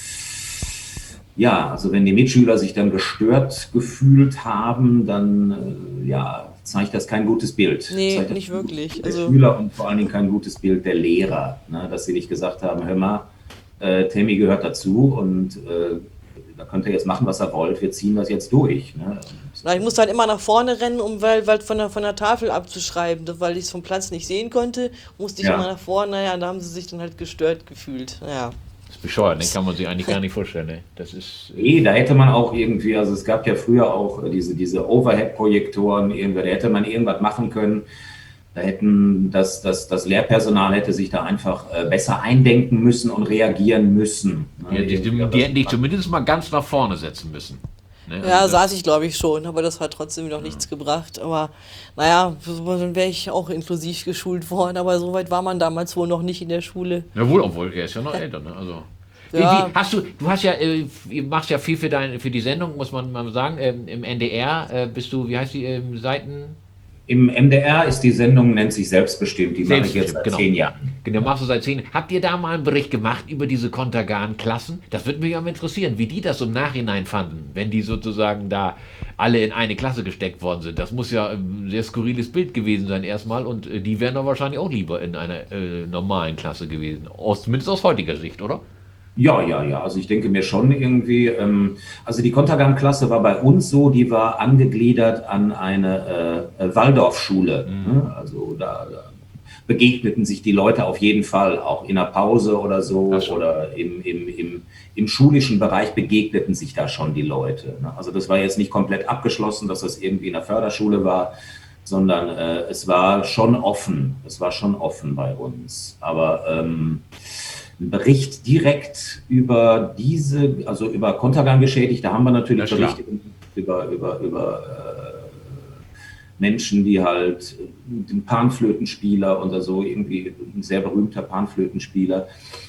[SPEAKER 3] ja, also wenn die Mitschüler sich dann gestört gefühlt haben, dann äh, ja, zeigt das kein gutes Bild.
[SPEAKER 2] Nee,
[SPEAKER 3] Zeigt das
[SPEAKER 2] nicht
[SPEAKER 3] kein gutes
[SPEAKER 2] wirklich.
[SPEAKER 3] Bild der
[SPEAKER 2] Also
[SPEAKER 3] Schüler und vor allen Dingen kein gutes Bild der Lehrer, ne? Dass sie nicht gesagt haben, hör mal, äh, Tammy gehört dazu und äh, da könnt ihr jetzt machen, was ihr wollt, wir ziehen das jetzt durch. Ne? Und,
[SPEAKER 2] na, ich musste halt immer nach vorne rennen, um weil, weil von, der, von der Tafel abzuschreiben. Das- Weil ich es vom Platz nicht sehen konnte, musste ich immer
[SPEAKER 3] ja.
[SPEAKER 2] nach vorne. Naja, da haben sie sich dann halt gestört gefühlt. Ja.
[SPEAKER 1] Das ist bescheuert, den kann man sich eigentlich gar nicht vorstellen. Ne? Das ist. Äh,
[SPEAKER 3] Nee, da hätte man auch irgendwie, also es gab ja früher auch äh, diese, diese Overhead-Projektoren, irgendwie, da hätte man irgendwas machen können. Da hätten das, das, das Lehrpersonal hätte sich da einfach äh, besser eindenken müssen und reagieren müssen. Ne?
[SPEAKER 1] ja, die, die,
[SPEAKER 3] Irgendwie,
[SPEAKER 1] die
[SPEAKER 3] das-
[SPEAKER 1] hätten dich zumindest mal ganz nach vorne setzen müssen. Ne? Also
[SPEAKER 2] Ja,
[SPEAKER 1] das-
[SPEAKER 2] saß ich glaube ich schon, aber das hat trotzdem noch nichts gebracht. Aber naja, so- dann wäre ich auch inklusiv geschult worden, aber so weit war man damals wohl noch nicht in der Schule.
[SPEAKER 1] Jawohl, obwohl, er ist ja noch älter, ne? Also. Wie,
[SPEAKER 2] Ja.
[SPEAKER 1] wie, hast du, du hast ja, äh, du machst ja viel für deine, für die Sendung, muss man mal sagen. Ähm, Im N D R äh, bist du, wie heißt die, ähm, Seiten?
[SPEAKER 3] Im M D R ist die Sendung, nennt sich Selbstbestimmt, die mache ich jetzt seit
[SPEAKER 1] genau.
[SPEAKER 3] zehn Jahren.
[SPEAKER 1] Genau, machst du seit zehn. Habt ihr da mal einen Bericht gemacht über diese Kontergan-Klassen? Das würde mich ja mal interessieren, wie die das im Nachhinein fanden, wenn die sozusagen da alle in eine Klasse gesteckt worden sind. Das muss ja ein sehr skurriles Bild gewesen sein erstmal und äh, die wären doch wahrscheinlich auch lieber in einer äh, normalen Klasse gewesen. Aus, zumindest aus heutiger Sicht, oder?
[SPEAKER 3] Ja, ja, ja. Also ich denke mir schon irgendwie, ähm, also die Kontergan-Klasse war bei uns so, die war angegliedert an eine äh, äh, Waldorfschule. Ne? Also da, da begegneten sich die Leute auf jeden Fall, auch in der Pause oder so,
[SPEAKER 1] Ach so.
[SPEAKER 3] oder im, im, im, im schulischen Bereich begegneten sich da schon die Leute. Ne? Also das war jetzt nicht komplett abgeschlossen, dass das irgendwie in der Förderschule war, sondern äh, es war schon offen. Es war schon offen bei uns. Aber ähm, ein Bericht direkt über diese, also über Kontergan-Geschädigte haben wir natürlich
[SPEAKER 1] Ja, klar.
[SPEAKER 3] berichtet, über, über, über äh, Menschen, die halt äh, den Panflötenspieler oder so, irgendwie ein sehr berühmter Panflötenspieler.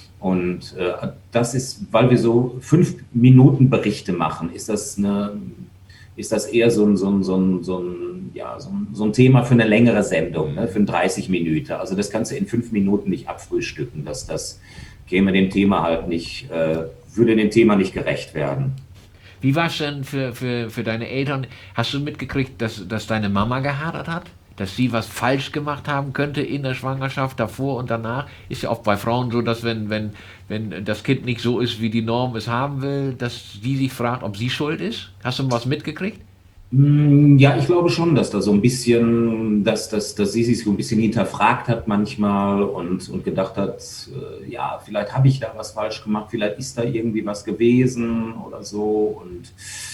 [SPEAKER 3] Und äh, das ist, weil wir so fünf Minuten Berichte machen, ist das eine, ist das eher so ein, so ein, so ein, so ein, ja, so ein, so ein Thema für eine längere Sendung, ne, für dreißig Minuten. Also das kannst du in fünf Minuten nicht abfrühstücken, dass das käme dem Thema halt nicht, äh, würde dem Thema nicht gerecht werden.
[SPEAKER 1] Wie war es denn für, für, für deine Eltern? Hast du mitgekriegt, dass, dass deine Mama gehadert hat? Dass sie was falsch gemacht haben könnte in der Schwangerschaft, davor und danach? Ist ja oft bei Frauen so, dass wenn, wenn, wenn das Kind nicht so ist, wie die Norm es haben will, dass die sich fragt, ob sie schuld ist? Hast du was mitgekriegt?
[SPEAKER 3] Mm, Ja, ich glaube schon, dass da so ein bisschen, dass, dass, dass sie sich so ein bisschen hinterfragt hat manchmal und, und gedacht hat, äh, ja, vielleicht habe ich da was falsch gemacht, vielleicht ist da irgendwie was gewesen oder so. Und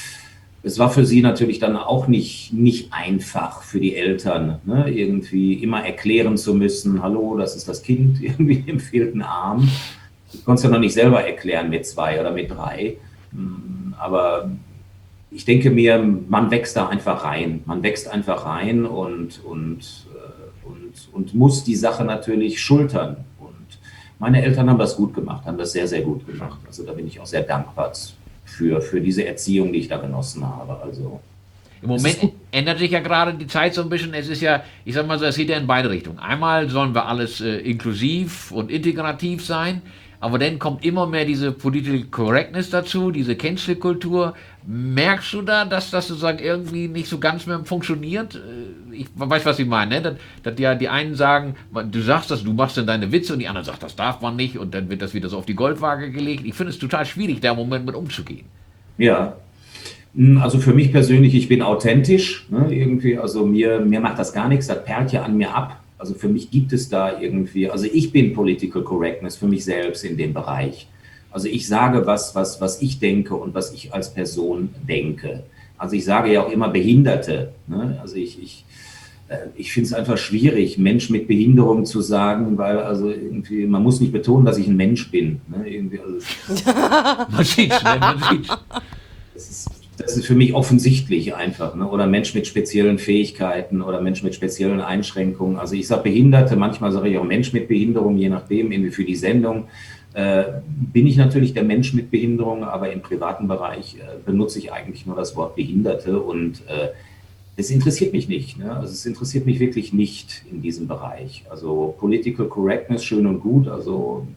[SPEAKER 3] es war für sie natürlich dann auch nicht, nicht einfach für die Eltern, ne? Irgendwie immer erklären zu müssen, hallo, das ist das Kind irgendwie im fehlten Arm. Ich konnte es ja noch nicht selber erklären mit zwei oder mit drei. Mm, Aber ich denke mir, man wächst da einfach rein. Man wächst einfach rein und, und, äh, und, und muss die Sache natürlich schultern. Und meine Eltern haben das gut gemacht, haben das sehr, sehr gut gemacht. Also da bin ich auch sehr dankbar für, für diese Erziehung, die ich da genossen habe. Also
[SPEAKER 1] Im
[SPEAKER 3] Es ist
[SPEAKER 1] Moment
[SPEAKER 3] gut.
[SPEAKER 1] ändert sich ja gerade die Zeit so ein bisschen. Es ist ja, ich sag mal so, es geht ja in beide Richtungen. Einmal sollen wir alles äh, inklusiv und integrativ sein, aber dann kommt immer mehr diese Political Correctness dazu, diese Cancel-Kultur. Merkst du da, dass das sozusagen irgendwie nicht so ganz mehr funktioniert? Äh, Ich weiß, was ich meine, ne? Dass, dass ja die einen sagen, du sagst das, du machst dann deine Witze und die anderen sagen, das darf man nicht und dann wird das wieder so auf die Goldwaage gelegt. Ich finde es total schwierig, da im Moment mit umzugehen.
[SPEAKER 3] ja, Mm, also für mich persönlich, ich bin authentisch, ne, irgendwie, also mir, mir macht das gar nichts, das perlt ja an mir ab. Also für mich gibt es da irgendwie, also ich bin Political Correctness für mich selbst in dem Bereich. Also ich sage was, was, was ich denke und was ich als Person denke. Also ich sage ja auch immer Behinderte. Ne? Also ich, ich, äh, ich finde es einfach schwierig, Mensch mit Behinderung zu sagen, weil also irgendwie, man muss nicht betonen, dass ich ein Mensch bin. Ne? Irgendwie, also,
[SPEAKER 1] Man sieht's, ne? Man sieht's.
[SPEAKER 3] das ist, das ist für mich offensichtlich einfach. Ne? Oder Mensch mit speziellen Fähigkeiten oder Mensch mit speziellen Einschränkungen. Also ich sage Behinderte, manchmal sage ich auch Mensch mit Behinderung, je nachdem, irgendwie für die Sendung. Äh, bin ich natürlich der Mensch mit Behinderung, aber im privaten Bereich äh, benutze ich eigentlich nur das Wort Behinderte und äh, es interessiert mich nicht. Ne? Also es interessiert mich wirklich nicht in diesem Bereich. Also Political Correctness, schön und gut, also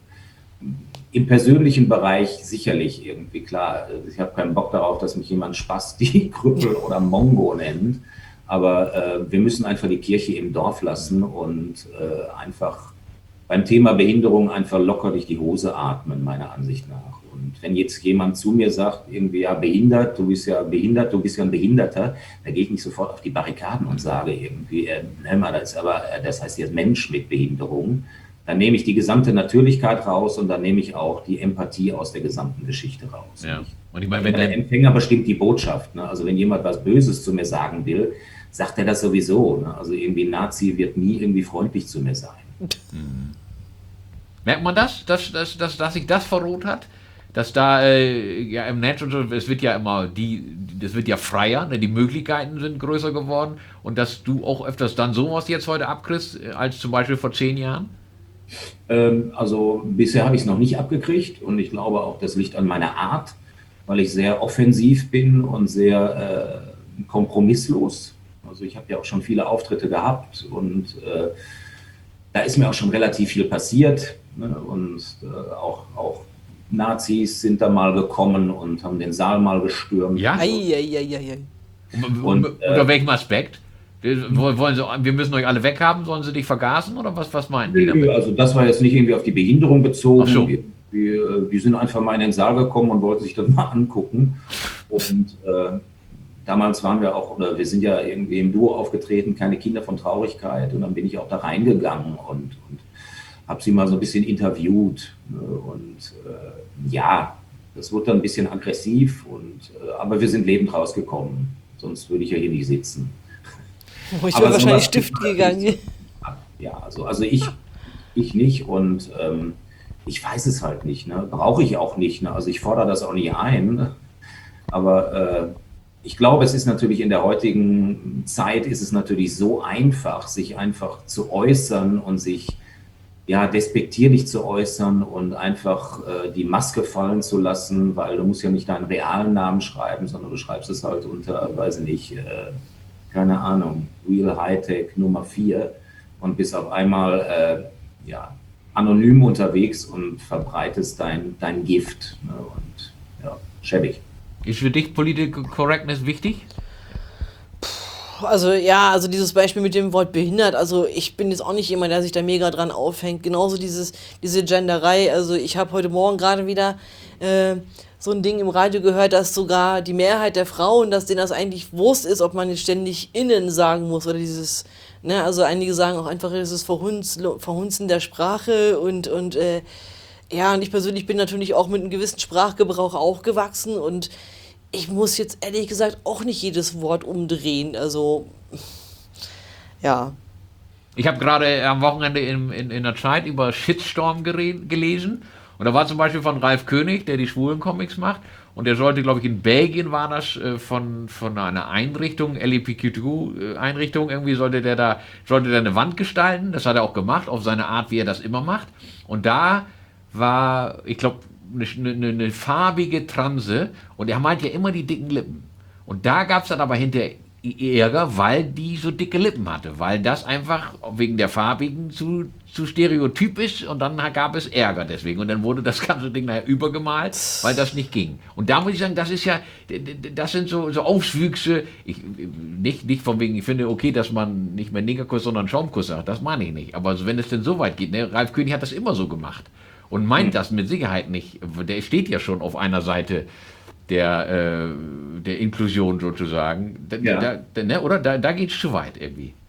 [SPEAKER 3] im persönlichen Bereich sicherlich irgendwie, klar. Ich habe keinen Bock darauf, dass mich jemand Spasti, Krüppel oder Mongo nennt, aber äh, wir müssen einfach die Kirche im Dorf lassen und äh, einfach beim Thema Behinderung einfach locker durch die Hose atmen, meiner Ansicht nach. Und wenn jetzt jemand zu mir sagt, irgendwie, ja, behindert, du bist ja behindert, du bist ja ein Behinderter, da gehe ich nicht sofort auf die Barrikaden und sage irgendwie, äh, das ist aber, äh, das heißt jetzt Mensch mit Behinderung. Dann nehme ich die gesamte Natürlichkeit raus und dann nehme ich auch die Empathie aus der gesamten Geschichte raus.
[SPEAKER 1] Ja. Und ich meine, wenn
[SPEAKER 3] der Empfänger bestimmt die Botschaft. Ne? Also wenn jemand was Böses zu mir sagen will, sagt er das sowieso. Ne? Also irgendwie ein Nazi wird nie irgendwie freundlich zu mir sein.
[SPEAKER 1] Mhm. Merkt man das, dass, dass, dass, dass sich das verroht hat? Dass da äh, ja im Netz und so, es wird ja immer, die, das wird ja freier, ne? Die Möglichkeiten sind größer geworden und dass du auch öfters dann sowas jetzt heute abkriegst, als zum Beispiel vor zehn Jahren?
[SPEAKER 3] Ähm, also bisher habe ich es noch nicht abgekriegt und ich glaube auch, das liegt an meiner Art, weil ich sehr offensiv bin und sehr äh, kompromisslos. Also ich habe ja auch schon viele Auftritte gehabt und äh, da ist mir auch schon relativ viel passiert. Ne? Und äh, auch, auch Nazis sind da mal gekommen und haben den Saal mal gestürmt.
[SPEAKER 1] Ja?
[SPEAKER 2] Ei, ei, ei, ei, ei.
[SPEAKER 1] Und,
[SPEAKER 3] Und,
[SPEAKER 1] unter
[SPEAKER 3] äh,
[SPEAKER 1] welchem Aspekt? Wollen sie, wir müssen euch alle weghaben, sollen sie dich vergasen oder was, was meinen die damit?
[SPEAKER 3] Also das war jetzt nicht irgendwie auf die Behinderung bezogen.
[SPEAKER 1] Ach so.
[SPEAKER 3] Wir, wir, wir sind einfach mal in den Saal gekommen und wollten sich das mal angucken. Und äh, damals waren wir auch, oder wir sind ja irgendwie im Duo aufgetreten, keine Kinder von Traurigkeit. Und dann bin ich auch da reingegangen und, und habe sie mal so ein bisschen interviewt. Und äh, ja, das wurde dann ein bisschen aggressiv. Und, äh, aber wir sind lebend rausgekommen. Sonst würde ich ja hier nicht sitzen.
[SPEAKER 2] Oh, ich
[SPEAKER 3] Aber
[SPEAKER 2] wäre
[SPEAKER 3] sowas
[SPEAKER 2] wahrscheinlich
[SPEAKER 3] ist
[SPEAKER 2] stiften
[SPEAKER 3] natürlich-
[SPEAKER 2] gegangen.
[SPEAKER 3] Ja, also, also ich, ich nicht und ähm, ich weiß es halt nicht. Ne? Brauche ich auch nicht. Ne? Also ich fordere das auch nicht ein. Aber äh, ich glaube, es ist natürlich in der heutigen Zeit ist es natürlich so einfach, sich einfach zu äußern und sich ja despektierlich zu äußern und einfach äh, die Maske fallen zu lassen, weil du musst ja nicht deinen realen Namen schreiben, sondern du schreibst es halt unter, weiß ich nicht, äh, keine Ahnung, Real Hightech Nummer vier und bist auf einmal äh, ja, anonym unterwegs und verbreitest dein, dein Gift. Ne? Und ja, schäbig.
[SPEAKER 1] Ist für dich Political Correctness wichtig?
[SPEAKER 2] Also ja, also dieses Beispiel mit dem Wort behindert, also ich bin jetzt auch nicht jemand, der sich da mega dran aufhängt. Genauso dieses, diese Genderei, also ich habe heute Morgen gerade wieder äh, so ein Ding im Radio gehört, dass sogar die Mehrheit der Frauen, dass denen das eigentlich Wurst ist, ob man jetzt ständig innen sagen muss oder dieses, ne, also einige sagen auch einfach, dieses Verhunz, Verhunzen der Sprache und, und äh, ja, und ich persönlich bin natürlich auch mit einem gewissen Sprachgebrauch aufgewachsen und ich muss jetzt ehrlich gesagt auch nicht jedes Wort umdrehen, also ja.
[SPEAKER 1] Ich habe gerade am Wochenende in, in, in der Zeit über Shitstorm gere- gelesen und da war zum Beispiel von Ralf König, der die Schwulen-Comics macht und der sollte, glaube ich, in Belgien war das äh, von, von einer Einrichtung, L G B T Q-Einrichtung, irgendwie sollte der da sollte der eine Wand gestalten, das hat er auch gemacht, auf seine Art, wie er das immer macht und da war, ich glaube, eine, eine, eine farbige Transe und er meint ja immer die dicken Lippen. Und da gab es dann aber hinterher Ärger, weil die so dicke Lippen hatte, weil das einfach wegen der farbigen zu, zu stereotyp ist und dann gab es Ärger deswegen und dann wurde das ganze Ding nachher übergemalt, weil das nicht ging. Und da muss ich sagen, das ist ja, das sind so, so Auswüchse, ich, nicht, nicht von wegen, ich finde okay, dass man nicht mehr Negerkuss, sondern Schaumkuss sagt, das meine ich nicht. Aber so, wenn es denn so weit geht, ne, Ralf König hat das immer so gemacht. Und meint das mit Sicherheit nicht. Der steht ja schon auf einer Seite der, äh, der Inklusion sozusagen. Da,
[SPEAKER 3] Ja.
[SPEAKER 1] da, da, ne? Oder da, da geht es zu weit irgendwie.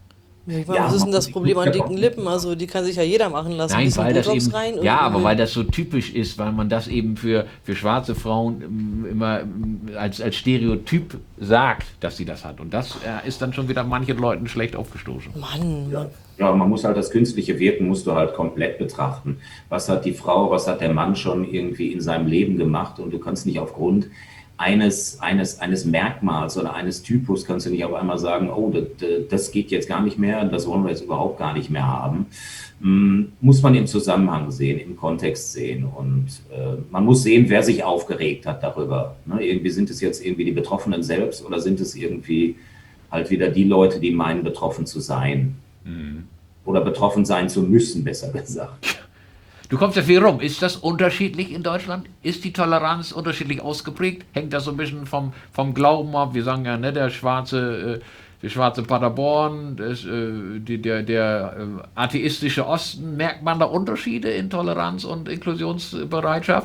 [SPEAKER 2] Ich meine,
[SPEAKER 3] Ja,
[SPEAKER 2] was ist
[SPEAKER 3] man
[SPEAKER 2] denn
[SPEAKER 3] muss
[SPEAKER 2] das
[SPEAKER 3] sich
[SPEAKER 2] Problem
[SPEAKER 3] gut
[SPEAKER 2] an dicken
[SPEAKER 3] verkaufen.
[SPEAKER 2] Lippen? Also die kann sich ja jeder machen lassen. Ein
[SPEAKER 1] Nein,
[SPEAKER 2] bisschen
[SPEAKER 1] weil das
[SPEAKER 2] Botox
[SPEAKER 1] eben,
[SPEAKER 2] rein und
[SPEAKER 1] ja, aber
[SPEAKER 2] irgendwie-
[SPEAKER 1] weil das so typisch ist, weil man das eben für, für schwarze Frauen ähm, immer ähm, als, als Stereotyp sagt, dass sie das hat. Und das äh, ist dann schon wieder manchen Leuten schlecht aufgestoßen.
[SPEAKER 2] Mann, Mann.
[SPEAKER 3] Ja, man muss halt das künstliche Wirken, musst du halt komplett betrachten. Was hat die Frau, was hat der Mann schon irgendwie in seinem Leben gemacht? Und du kannst nicht aufgrund eines, eines, eines Merkmals oder eines Typus, kannst du nicht auf einmal sagen, oh, das, das geht jetzt gar nicht mehr, das wollen wir jetzt überhaupt gar nicht mehr haben. Hm, muss man im Zusammenhang sehen, im Kontext sehen. Und äh, man muss sehen, wer sich aufgeregt hat darüber. Ne? Irgendwie sind es jetzt irgendwie die Betroffenen selbst oder sind es irgendwie halt wieder die Leute, die meinen, betroffen zu sein. Oder betroffen sein zu müssen, besser gesagt.
[SPEAKER 1] Du kommst ja viel rum. Ist das unterschiedlich in Deutschland? Ist die Toleranz unterschiedlich ausgeprägt? Hängt das so ein bisschen vom, vom Glauben ab? Wir sagen ja, ne, der schwarze, äh, der schwarze Paderborn, das, äh, die, der, der äh, atheistische Osten. Merkt man da Unterschiede in Toleranz und Inklusionsbereitschaft?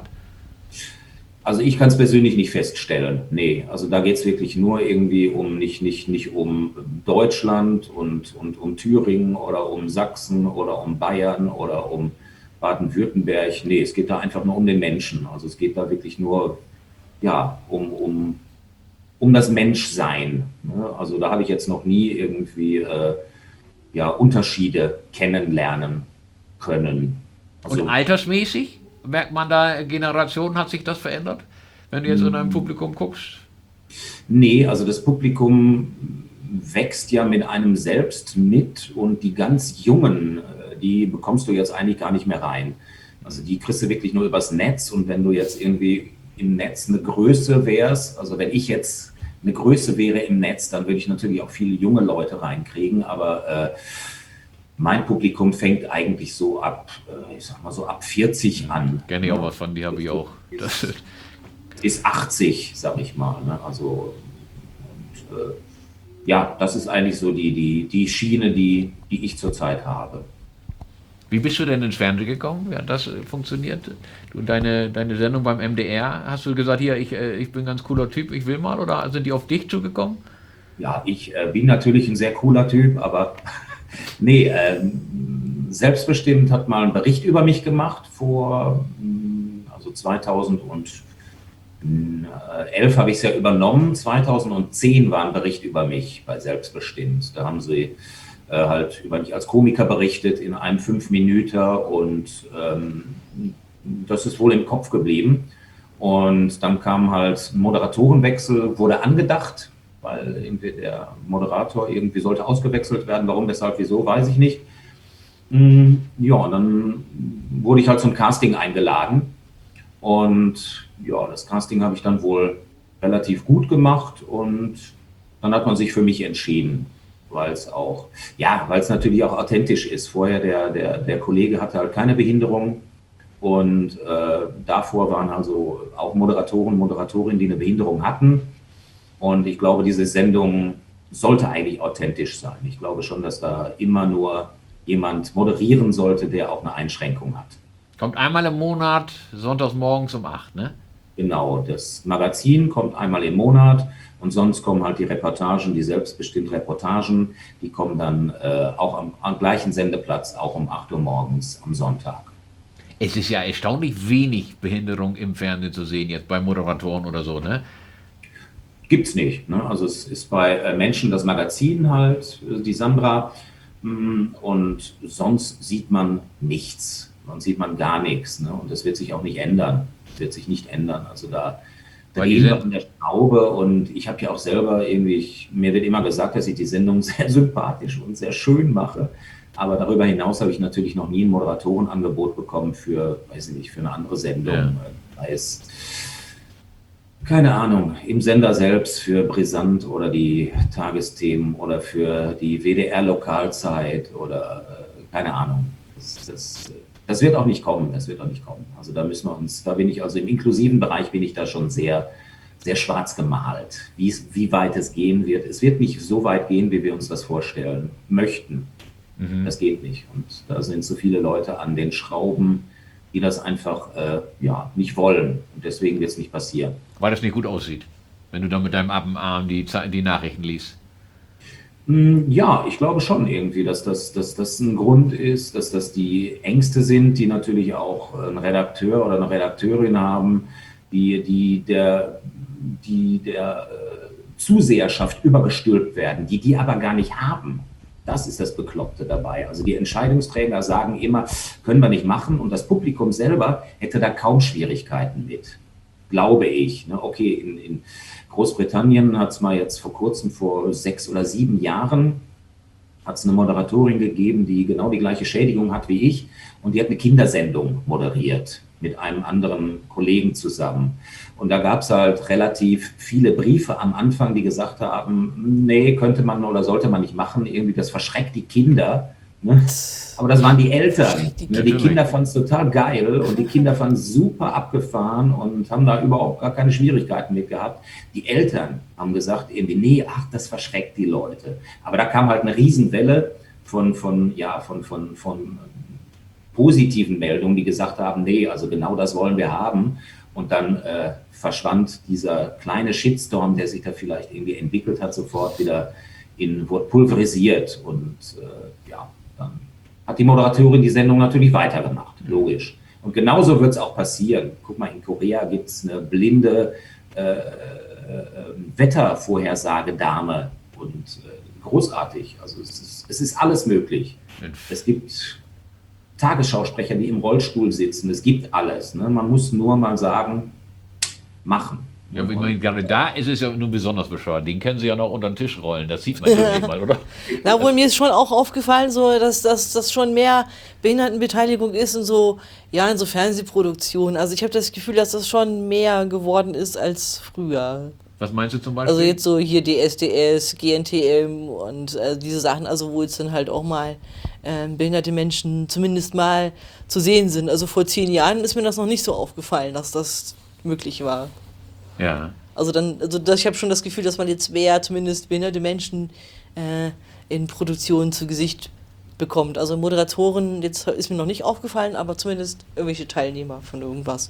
[SPEAKER 3] Also ich kann es persönlich nicht feststellen. Nee, also da geht es wirklich nur irgendwie um nicht, nicht, nicht um Deutschland und, und um Thüringen oder um Sachsen oder um Bayern oder um Baden-Württemberg. Nee, es geht da einfach nur um den Menschen. Also es geht da wirklich nur ja, um, um, um das Menschsein. Ne? Also da habe ich jetzt noch nie irgendwie äh, ja, Unterschiede kennenlernen können. Also,
[SPEAKER 1] Und altersmäßig? Merkt man da, Generationen hat sich das verändert? Wenn du jetzt in einem Publikum guckst?
[SPEAKER 3] nee, also das Publikum wächst ja mit einem selbst mit und die ganz Jungen, äh, die bekommst du jetzt eigentlich gar nicht mehr rein. Also die kriegst du wirklich nur übers Netz und wenn du jetzt irgendwie im Netz eine Größe wärst, also wenn ich jetzt eine Größe wäre im Netz, dann würde ich natürlich auch viele junge Leute reinkriegen, aber äh, mein Publikum fängt eigentlich so ab, äh, ich sag mal so ab vierzig an.
[SPEAKER 1] Kenne ich auch was von, die habe ich auch. Das,
[SPEAKER 3] Bis achtzig, sag ich mal. Ne? Also und, äh, ja, das ist eigentlich so die, die, die Schiene, die, die ich zurzeit habe.
[SPEAKER 1] wie bist du denn ins Fernsehen gekommen? Wie hat das äh, funktioniert? Du, deine, deine Sendung beim M D R, hast du gesagt, hier, ich, äh, ich bin ein ganz cooler Typ, ich will mal, oder sind die auf dich zugekommen?
[SPEAKER 3] Ja, ich äh, bin natürlich ein sehr cooler Typ, aber nee, ähm, Selbstbestimmt hat mal einen Bericht über mich gemacht vor, mh, also zweitausendelf habe ich es ja übernommen, zweitausendzehn war ein Bericht über mich bei Selbstbestimmt. Da haben sie äh, halt über mich als Komiker berichtet in einem Fünf-Minüter und ähm, das ist wohl im Kopf geblieben. Und dann kam halt ein Moderatorenwechsel, wurde angedacht, weil irgendwie der Moderator irgendwie sollte ausgewechselt werden. Warum, weshalb, wieso, weiß ich nicht. Ja, und dann wurde ich halt zum Casting eingeladen. Und ja, das Casting habe ich dann wohl relativ gut gemacht und dann hat man sich für mich entschieden, weil es auch, ja, weil es natürlich auch authentisch ist. Vorher der, der, der Kollege hatte halt keine Behinderung und äh, davor waren also auch Moderatoren, Moderatorinnen, die eine Behinderung hatten. Und ich glaube, diese Sendung sollte eigentlich authentisch sein. Ich glaube schon, dass da immer nur jemand moderieren sollte, der auch eine Einschränkung hat.
[SPEAKER 1] Kommt einmal im Monat, sonntags morgens um acht, ne?
[SPEAKER 3] Genau, das Magazin kommt einmal im Monat und sonst kommen halt die Reportagen, die selbstbestimmten Reportagen, die kommen dann äh, auch am, am gleichen Sendeplatz, auch um acht Uhr morgens am Sonntag.
[SPEAKER 1] Es ist ja erstaunlich wenig Behinderung im Fernsehen zu sehen, jetzt bei Moderatoren oder so, ne?
[SPEAKER 3] Gibt's nicht. Ne? Also es ist bei äh, Menschen das Magazin halt, äh, die Sandra, mh, und sonst sieht man nichts. Sonst sieht man gar nichts. Ne? Und das wird sich auch nicht ändern. Das wird sich nicht ändern. Also da
[SPEAKER 1] Weil die
[SPEAKER 3] drehen wir
[SPEAKER 1] sind-
[SPEAKER 3] an der Schraube und ich habe ja auch selber irgendwie, ich, mir wird immer gesagt, dass ich die Sendung sehr sympathisch und sehr schön mache. Aber darüber hinaus habe ich natürlich noch nie ein Moderatorenangebot bekommen für, weiß ich nicht, für eine andere Sendung.
[SPEAKER 1] Ja.
[SPEAKER 3] Da ist keine Ahnung, im Sender selbst für Brisant oder die Tagesthemen oder für die W D R-Lokalzeit oder äh, keine Ahnung. Das, das, das wird auch nicht kommen, das wird auch nicht kommen. Also da müssen wir uns, da bin ich, also im inklusiven Bereich bin ich da schon sehr, sehr schwarz gemalt, wie, es, wie weit es gehen wird. Es wird nicht so weit gehen, wie wir uns das vorstellen möchten. Das geht nicht. Und da sind so viele Leute an den Schrauben, die das einfach äh, ja, nicht wollen. Und deswegen wird es nicht passieren.
[SPEAKER 1] Weil das nicht gut aussieht, wenn du dann mit deinem Appenarm die, Ze- die Nachrichten liest.
[SPEAKER 3] Mm, Ja, ich glaube schon irgendwie, dass das, dass das ein Grund ist, dass das die Ängste sind, die natürlich auch ein Redakteur oder eine Redakteurin haben, die, die der, die der äh, Zuseherschaft übergestülpt werden, die die aber gar nicht haben. Das ist das Bekloppte dabei. Also die Entscheidungsträger sagen immer, können wir nicht machen, und das Publikum selber hätte da kaum Schwierigkeiten mit, glaube ich. Ne? Okay, in, in Großbritannien hat es mal jetzt vor kurzem, vor sechs oder sieben Jahren, hat es eine Moderatorin gegeben, die genau die gleiche Schädigung hat wie ich, und die hat eine Kindersendung moderiert mit einem anderen Kollegen zusammen. Und da gab es halt relativ viele Briefe am Anfang, die gesagt haben, nee, könnte man oder sollte man nicht machen, irgendwie das verschreckt die Kinder. Ne? Aber das waren die Eltern.
[SPEAKER 2] Die
[SPEAKER 3] Ne? Die Kinder fanden es total geil und die Kinder fanden es super abgefahren und haben da überhaupt gar keine Schwierigkeiten mit gehabt. Die Eltern haben gesagt irgendwie, nee, ach, das verschreckt die Leute. Aber da kam halt eine Riesenwelle von, von, ja, von, von, von positiven Meldungen, die gesagt haben, nee, also genau das wollen wir haben. Und dann äh, verschwand dieser kleine Shitstorm, der sich da vielleicht irgendwie entwickelt hat, sofort wieder in, wurde pulverisiert. Und äh, ja, dann hat die Moderatorin die Sendung natürlich weitergemacht, logisch. Und genauso wird es auch passieren. Guck mal, in Korea gibt es eine blinde äh, äh, Wettervorhersagedame und äh, großartig. Also es ist, es ist alles möglich. Es gibt Tagesschausprecher, die im Rollstuhl sitzen. Es gibt alles. Ne? Man muss nur mal sagen, machen.
[SPEAKER 1] Ja, ich meine, gerade da ist es ja nun besonders bescheuert. Den können sie ja noch unter den Tisch rollen. Das sieht man ja nicht mal, oder?
[SPEAKER 2] Na, wohl, mir ist schon auch aufgefallen, so, dass das schon mehr Behindertenbeteiligung ist in so, ja, in so Fernsehproduktionen. Also ich habe das Gefühl, dass das schon mehr geworden ist als früher.
[SPEAKER 1] Was meinst du zum Beispiel?
[SPEAKER 2] Also jetzt so hier D S D S, G N T M und äh, diese Sachen, also wo jetzt dann halt auch mal äh, behinderte Menschen zumindest mal zu sehen sind. Also vor zehn Jahren ist mir das noch nicht so aufgefallen, dass das möglich war.
[SPEAKER 1] Ja.
[SPEAKER 2] Also dann, also das, ich habe schon das Gefühl, dass man jetzt mehr zumindest behinderte Menschen äh, in Produktionen zu Gesicht bekommt. Also Moderatoren, jetzt ist mir noch nicht aufgefallen, aber zumindest irgendwelche Teilnehmer von irgendwas.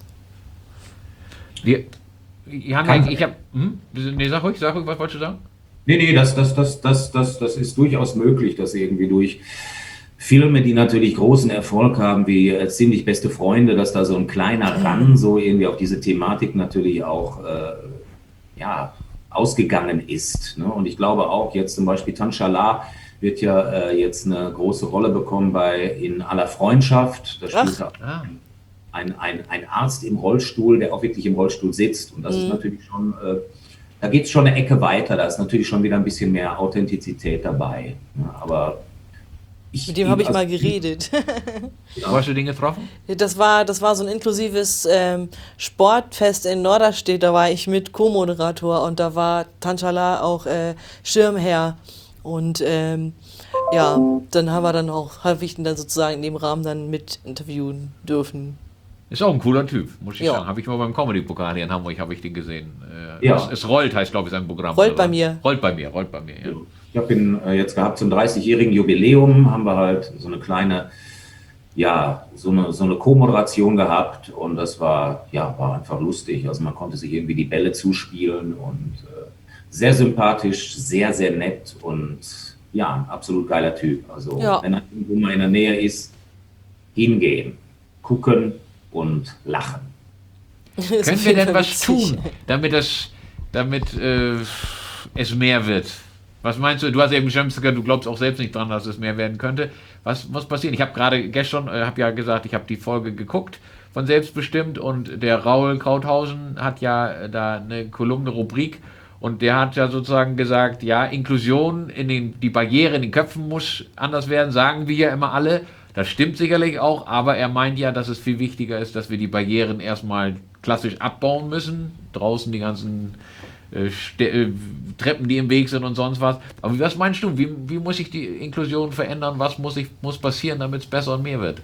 [SPEAKER 1] Wir, wir haben ja, ich habe, hm? Nee, sag ruhig, sag ruhig, was wolltest du sagen?
[SPEAKER 3] Nee, nee, das, das, das, das, das, das ist durchaus möglich, dass irgendwie durch Filme, die natürlich großen Erfolg haben, wie äh, Ziemlich beste Freunde, dass da so ein kleiner Run so irgendwie auf diese Thematik natürlich auch äh, ja, ausgegangen ist. Ne? Und ich glaube auch jetzt zum Beispiel Tanshala wird ja äh, jetzt eine große Rolle bekommen bei In aller Freundschaft. Da spielt er
[SPEAKER 1] Ah.
[SPEAKER 3] ein, ein, ein Arzt im Rollstuhl, der auch wirklich im Rollstuhl sitzt. Und das ist natürlich schon, äh, da geht es schon eine Ecke weiter. Da ist natürlich schon wieder ein bisschen mehr Authentizität dabei. Ja, aber ich,
[SPEAKER 2] Mit dem habe ich
[SPEAKER 3] also-
[SPEAKER 2] mal geredet.
[SPEAKER 1] Wo hast du den getroffen?
[SPEAKER 2] Das war, das war so ein inklusives ähm, Sportfest in Norderstedt, da war ich mit Co-Moderator und da war Tanshala auch äh, Schirmherr. Und ähm, ja, dann haben wir dann auch, habe ich ihn dann sozusagen in dem Rahmen dann mit interviewen dürfen.
[SPEAKER 1] Ist auch ein cooler Typ, muss ich
[SPEAKER 2] Ja.
[SPEAKER 1] sagen. Habe ich mal beim Comedy-Pokal hier in Hamburg, habe ich den gesehen. Äh,
[SPEAKER 3] Ja.
[SPEAKER 1] es, es rollt, heißt glaube ich sein Programm.
[SPEAKER 2] Rollt
[SPEAKER 1] oder
[SPEAKER 2] bei
[SPEAKER 1] was?
[SPEAKER 2] mir.
[SPEAKER 1] Rollt bei mir, rollt bei mir, ja.
[SPEAKER 3] Ich habe ihn äh, jetzt gehabt zum dreißigjährigen Jubiläum, haben wir halt so eine kleine, ja, so eine, so eine Co-Moderation gehabt und das war, ja, war einfach lustig. Also man konnte sich irgendwie die Bälle zuspielen und äh, sehr sympathisch, sehr, sehr nett und ja, ein absolut geiler Typ. Also
[SPEAKER 2] Ja.
[SPEAKER 3] wenn er irgendwo mal in der Nähe ist, hingehen, gucken und lachen.
[SPEAKER 2] Das ist
[SPEAKER 1] Können
[SPEAKER 2] auf
[SPEAKER 1] wir
[SPEAKER 2] jeden
[SPEAKER 1] denn
[SPEAKER 2] Fall
[SPEAKER 1] was
[SPEAKER 2] witzig.
[SPEAKER 1] tun, damit, das, damit äh, es mehr wird? Was meinst du? Du hast eben schon gesagt, du glaubst auch selbst nicht dran, dass es mehr werden könnte. Was muss passieren? Ich habe gerade gestern, äh, habe ja gesagt, ich habe die Folge geguckt von Selbstbestimmt und der Raul Krauthausen hat ja äh, da eine Kolumne, Rubrik und der hat ja sozusagen gesagt, ja, Inklusion in den, die Barriere in den Köpfen muss anders werden, sagen wir ja immer alle. Das stimmt sicherlich auch, aber er meint ja, dass es viel wichtiger ist, dass wir die Barrieren erstmal klassisch abbauen müssen. Draußen die ganzen äh, Ste- äh, Treppen, die im Weg sind und sonst was. Aber was meinst du, wie, wie muss sich die Inklusion verändern? Was muss, ich, muss passieren, damit es besser und mehr wird?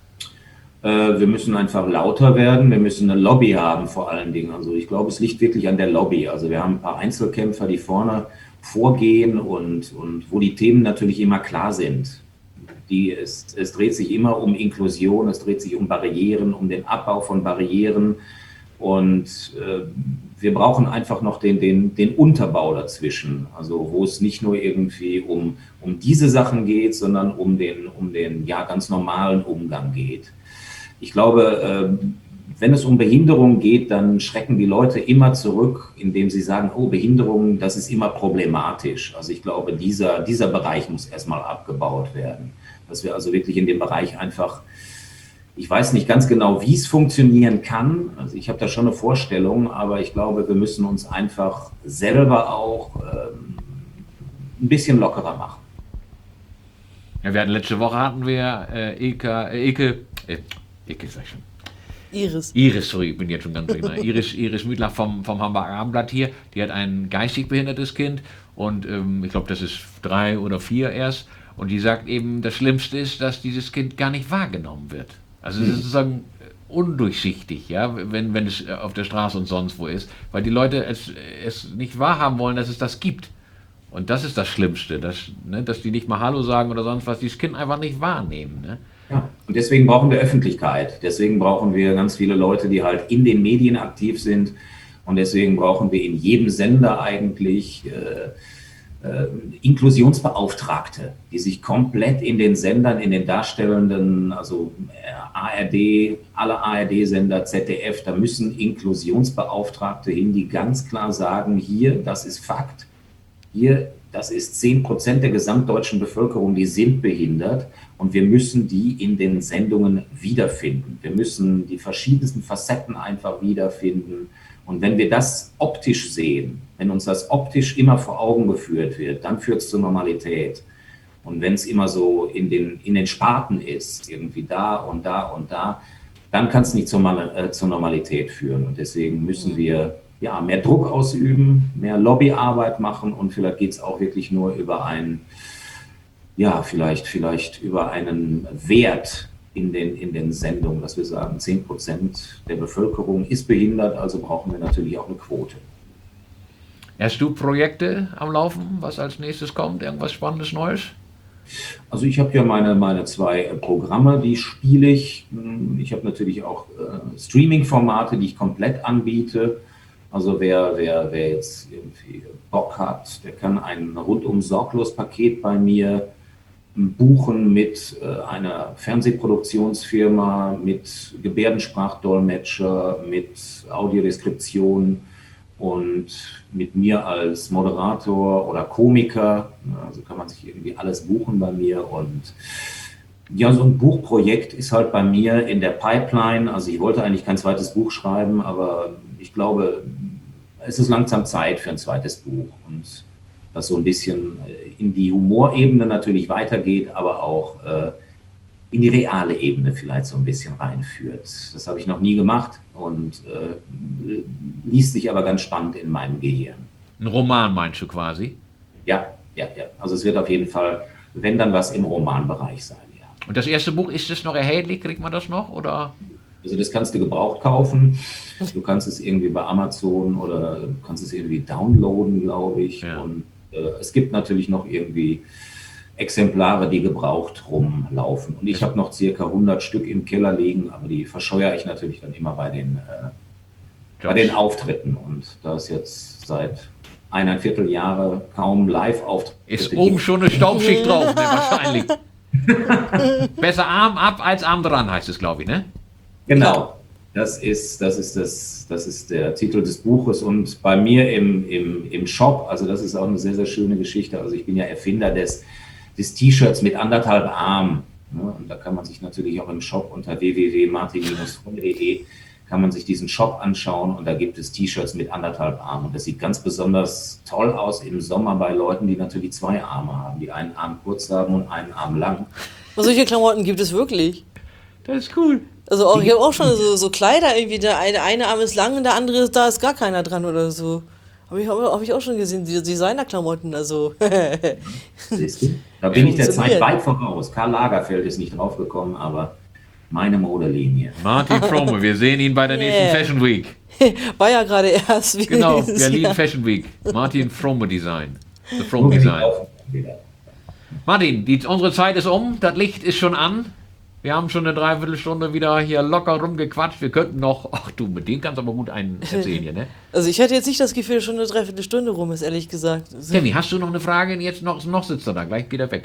[SPEAKER 3] Äh, wir müssen einfach lauter werden, wir müssen eine Lobby haben vor allen Dingen. Also ich glaube, es liegt wirklich an der Lobby. Also wir haben ein paar Einzelkämpfer, die vorne vorgehen und, und wo die Themen natürlich immer klar sind. Die, es, es dreht sich immer um Inklusion, es dreht sich um Barrieren, um den Abbau von Barrieren. Und äh, wir brauchen einfach noch den, den, den Unterbau dazwischen, also wo es nicht nur irgendwie um, um diese Sachen geht, sondern um den, um den ja, ganz normalen Umgang geht. Ich glaube, wenn es um Behinderung geht, dann schrecken die Leute immer zurück, indem sie sagen, oh, Behinderung, das ist immer problematisch. Also ich glaube, dieser, dieser Bereich muss erstmal abgebaut werden. Dass wir also wirklich in dem Bereich einfach, ich weiß nicht ganz genau, wie es funktionieren kann. Also ich habe da schon eine Vorstellung, aber ich glaube, wir müssen uns einfach selber auch ähm, ein bisschen lockerer machen.
[SPEAKER 1] Ja, wir hatten letzte Woche hatten wir äh, Eka, äh, Eke, äh, Eke sag ich schon.
[SPEAKER 2] Iris.
[SPEAKER 1] Iris, sorry, ich bin jetzt schon ganz drin. Iris, Iris Mühlach vom, vom Hamburger Abendblatt hier, die hat ein geistig behindertes Kind und ähm, ich glaube, das ist drei oder vier erst und die sagt eben, das Schlimmste ist, dass dieses Kind gar nicht wahrgenommen wird. Also es ist sozusagen undurchsichtig, ja, wenn, wenn es auf der Straße und sonst wo ist, weil die Leute es, es nicht wahrhaben wollen, dass es das gibt. Und das ist das Schlimmste, dass, ne, dass die nicht mal Hallo sagen oder sonst was, dieses Kind einfach nicht wahrnehmen. Ne?
[SPEAKER 3] Ja, und deswegen brauchen wir Öffentlichkeit. Deswegen brauchen wir ganz viele Leute, die halt in den Medien aktiv sind. Und deswegen brauchen wir in jedem Sender eigentlich äh, äh, Inklusionsbeauftragte, die sich komplett in den Sendern, in den darstellenden, also A R D, alle A R D-Sender, Z D F, da müssen Inklusionsbeauftragte hin, die ganz klar sagen, hier, das ist Fakt. Hier, das ist zehn Prozent der gesamtdeutschen Bevölkerung, die sind behindert und wir müssen die in den Sendungen wiederfinden. Wir müssen die verschiedensten Facetten einfach wiederfinden. Und wenn wir das optisch sehen, wenn uns das optisch immer vor Augen geführt wird, dann führt es zur Normalität. Und wenn es immer so in den, in den Sparten ist, irgendwie da und da und da, dann kann es nicht zur, äh, zur Normalität führen. Und deswegen müssen wir ja, mehr Druck ausüben, mehr Lobbyarbeit machen und vielleicht geht es auch wirklich nur über einen, ja, vielleicht, vielleicht über einen Wert in den, in den Sendungen, dass wir sagen, zehn Prozent der Bevölkerung ist behindert, also brauchen wir natürlich auch eine Quote.
[SPEAKER 1] Hast du Projekte am Laufen, was als nächstes kommt? Irgendwas Spannendes, Neues?
[SPEAKER 3] Also ich habe ja meine, meine zwei Programme, die spiele ich. Ich habe natürlich auch äh, Streaming-Formate, die ich komplett anbiete. Also wer, wer, wer jetzt irgendwie Bock hat, der kann ein rundum sorglos Paket bei mir buchen mit äh, einer Fernsehproduktionsfirma, mit Gebärdensprachdolmetscher, mit Audiodeskription und mit mir als Moderator oder Komiker. Also kann man sich irgendwie alles buchen bei mir und ja, so ein Buchprojekt ist halt bei mir in der Pipeline. Also ich wollte eigentlich kein zweites Buch schreiben, aber ich glaube, es ist langsam Zeit für ein zweites Buch und das so ein bisschen in die Humorebene natürlich weitergeht, aber auch äh, in die reale Ebene vielleicht so ein bisschen reinführt. Das habe ich noch nie gemacht und äh, liest sich aber ganz spannend in meinem Gehirn.
[SPEAKER 1] Ein Roman meinst du quasi?
[SPEAKER 3] Ja, ja, ja. Also es wird auf jeden Fall, wenn dann was im Romanbereich sein.
[SPEAKER 1] Und das erste Buch, ist das noch erhältlich? Kriegt man das noch? Oder?
[SPEAKER 3] Also das kannst du gebraucht kaufen. Du kannst es irgendwie bei Amazon oder du kannst es irgendwie downloaden, glaube ich. Ja. Und äh, es gibt natürlich noch irgendwie Exemplare, die gebraucht rumlaufen. Und ich habe noch circa hundert Stück im Keller liegen, aber die verscheuere ich natürlich dann immer bei den, äh, bei den Auftritten. Und da es jetzt seit eineinviertel Jahre kaum Live-Auftritte
[SPEAKER 1] ist oben gibt. Schon eine Staubschicht drauf, ne, wahrscheinlich. Besser Arm ab als Arm dran, heißt es, glaube ich, ne?
[SPEAKER 3] Genau, das ist, das ist, das, das ist der Titel des Buches und bei mir im, im, im Shop, also das ist auch eine sehr, sehr schöne Geschichte, also ich bin ja Erfinder des, des T-Shirts mit anderthalb Arm, ne? Und da kann man sich natürlich auch im Shop unter w w w punkt martin Bindestrich fromme punkt de kann man sich diesen Shop anschauen und da gibt es T-Shirts mit anderthalb Armen. Und das sieht ganz besonders toll aus im Sommer bei Leuten, die natürlich zwei Arme haben, die einen Arm kurz haben und einen Arm lang.
[SPEAKER 2] Und solche Klamotten gibt es wirklich.
[SPEAKER 1] Das ist cool.
[SPEAKER 2] Also auch, ich habe auch schon so, so Kleider, irgendwie der eine, eine Arm ist lang und der andere ist, da ist gar keiner dran oder so. Habe ich, hab ich auch schon gesehen, die Designerklamotten, also.
[SPEAKER 3] Siehst du? Da bin ich der Zeit weit voraus. Karl Lagerfeld ist nicht draufgekommen, aber meine Modelinie.
[SPEAKER 1] Martin Fromme, wir sehen ihn bei der nächsten yeah. Fashion Week.
[SPEAKER 2] War ja gerade erst. Wie
[SPEAKER 1] genau, Berlin ja. Fashion Week. Martin Fromme Design. The Fromme Design. Martin, die, unsere Zeit ist um, das Licht ist schon an. Wir haben schon eine Dreiviertelstunde wieder hier locker rumgequatscht. Wir könnten noch, ach du, mit dem kannst du aber gut einen erzählen hier, ne?
[SPEAKER 2] Also ich hatte jetzt nicht das Gefühl, dass schon eine Dreiviertelstunde rum ist, ehrlich gesagt.
[SPEAKER 1] Sammy, hast du noch eine Frage? Jetzt noch, noch sitzt er da, gleich geht er weg.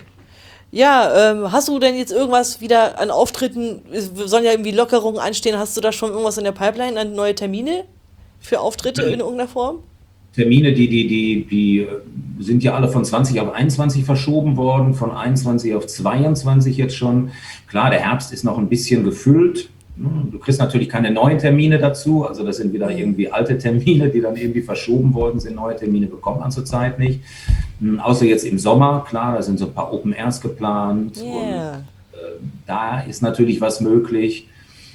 [SPEAKER 2] Ja, ähm, hast du denn jetzt irgendwas wieder an Auftritten, es sollen ja irgendwie Lockerungen anstehen, hast du da schon irgendwas in der Pipeline an neue Termine für Auftritte in irgendeiner Form?
[SPEAKER 3] Termine, die, die, die, die sind ja alle von zwanzig auf einundzwanzig verschoben worden, von einundzwanzig auf zweiundzwanzig jetzt schon. Klar, der Herbst ist noch ein bisschen gefüllt. Du kriegst natürlich keine neuen Termine dazu, also das sind wieder irgendwie alte Termine, die dann irgendwie verschoben worden sind. Neue Termine bekommt man zurzeit nicht. Außer jetzt im Sommer, klar, da sind so ein paar Open Airs geplant.
[SPEAKER 2] Yeah.
[SPEAKER 3] Und äh, da ist natürlich was möglich.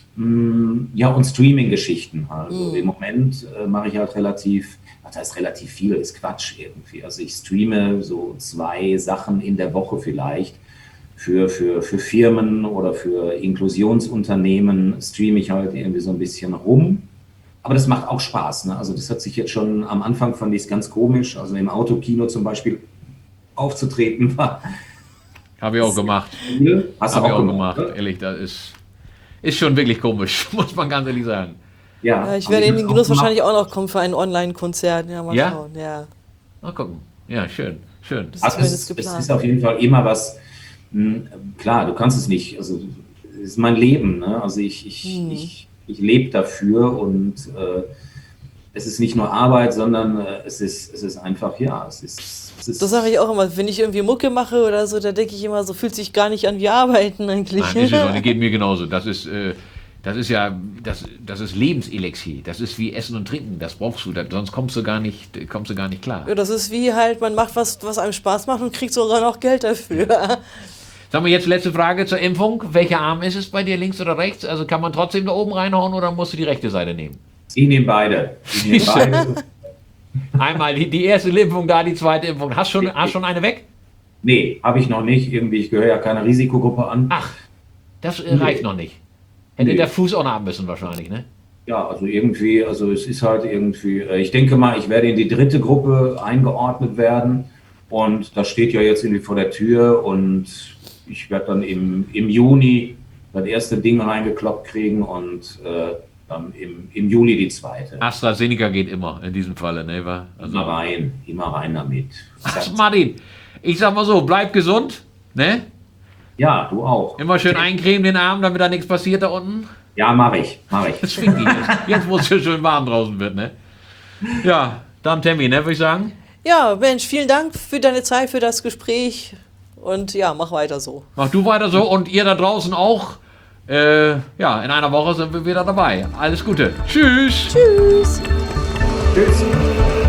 [SPEAKER 3] Ja, und Streaming-Geschichten. Also mm. im Moment äh, mache ich halt relativ, was heißt relativ viel, ist Quatsch irgendwie. Also ich streame so zwei Sachen in der Woche vielleicht. Für, für, für Firmen oder für Inklusionsunternehmen streame ich halt irgendwie so ein bisschen rum. Aber das macht auch Spaß. Ne? Also das hat sich jetzt schon, am Anfang fand ich es ganz komisch, also im Autokino zum Beispiel aufzutreten war.
[SPEAKER 1] Habe ich auch gemacht.
[SPEAKER 3] Hast
[SPEAKER 1] Habe
[SPEAKER 3] du
[SPEAKER 1] ich
[SPEAKER 3] auch
[SPEAKER 1] auch
[SPEAKER 3] gemacht,
[SPEAKER 1] gemacht, ehrlich, das ist, ist schon wirklich komisch, muss man ganz ehrlich sagen.
[SPEAKER 3] Ja,
[SPEAKER 2] Ja, ich
[SPEAKER 3] also
[SPEAKER 2] werde in
[SPEAKER 3] hab's
[SPEAKER 2] den
[SPEAKER 3] auch
[SPEAKER 2] Genuss
[SPEAKER 3] gemacht.
[SPEAKER 2] wahrscheinlich auch noch kommen für ein Online-Konzert. Ja, mal
[SPEAKER 1] Ja?
[SPEAKER 2] schauen. Ja,
[SPEAKER 1] Mal gucken. Ja, schön, schön.
[SPEAKER 2] das ist
[SPEAKER 3] Also
[SPEAKER 2] zumindest
[SPEAKER 3] es, es
[SPEAKER 2] geplant.
[SPEAKER 3] ist auf jeden Fall immer was, mh, klar, du kannst es nicht, also es ist mein Leben, ne? Also ich, ich,
[SPEAKER 2] Hm.
[SPEAKER 3] ich, ich lebe dafür und äh, es ist nicht nur Arbeit, sondern äh, es, ist, es ist einfach, ja, es ist, es ist
[SPEAKER 2] Das sage ich auch immer, wenn ich irgendwie Mucke mache oder so, da denke ich immer, so fühlt sich gar nicht an wie Arbeiten eigentlich.
[SPEAKER 1] Nein, ist es auch nicht, geht mir genauso. Das ist, äh, das ist ja, das, das ist Lebenselixier. Das ist wie Essen und Trinken. Das brauchst du, das, sonst kommst du gar nicht, kommst du gar nicht klar.
[SPEAKER 2] Ja, das ist wie halt, man macht was, was einem Spaß macht und kriegt sogar noch Geld dafür.
[SPEAKER 1] Sag mal jetzt letzte Frage zur Impfung. Welcher Arm ist es bei dir, links oder rechts? Also kann man trotzdem da oben reinhauen oder musst du die rechte Seite nehmen?
[SPEAKER 3] Ich nehme beide. Ich nehme beide.
[SPEAKER 1] Einmal die, die erste Impfung da, die zweite Impfung. Hast schon, hast schon eine weg?
[SPEAKER 3] Nee, habe ich noch nicht. Irgendwie, ich gehöre ja keiner Risikogruppe an.
[SPEAKER 1] Ach, das äh, reicht noch nicht. Hätte
[SPEAKER 3] Nee.
[SPEAKER 1] der Fuß auch noch haben müssen wahrscheinlich, ne?
[SPEAKER 3] Ja, also irgendwie, also es ist halt irgendwie, äh, ich denke mal, ich werde in die dritte Gruppe eingeordnet werden und das steht ja jetzt irgendwie vor der Tür und ich werde dann im, im Juni das erste Ding reingekloppt kriegen und äh, dann im, im Juli die zweite.
[SPEAKER 1] AstraZeneca geht immer in diesem Falle, ne? wa? Also,
[SPEAKER 3] Immer rein, immer rein damit.
[SPEAKER 1] ach, Martin, ich sag mal so, bleib gesund, ne?
[SPEAKER 3] Ja, du auch.
[SPEAKER 1] Immer schön eincremen den Arm, damit da nichts passiert da unten.
[SPEAKER 3] Ja, mache ich, mache ich.
[SPEAKER 1] Das finde ich jetzt. Jetzt, wo es so schön warm draußen wird, ne? Ja, dann Tammy, ne, würde ich sagen.
[SPEAKER 2] Ja, Mensch, vielen Dank für deine Zeit, für das Gespräch und ja, mach weiter so.
[SPEAKER 1] Mach du weiter so und ihr da draußen auch. Äh, ja, in einer Woche sind wir wieder dabei. Alles Gute. Tschüss.
[SPEAKER 2] Tschüss.
[SPEAKER 3] Tschüss.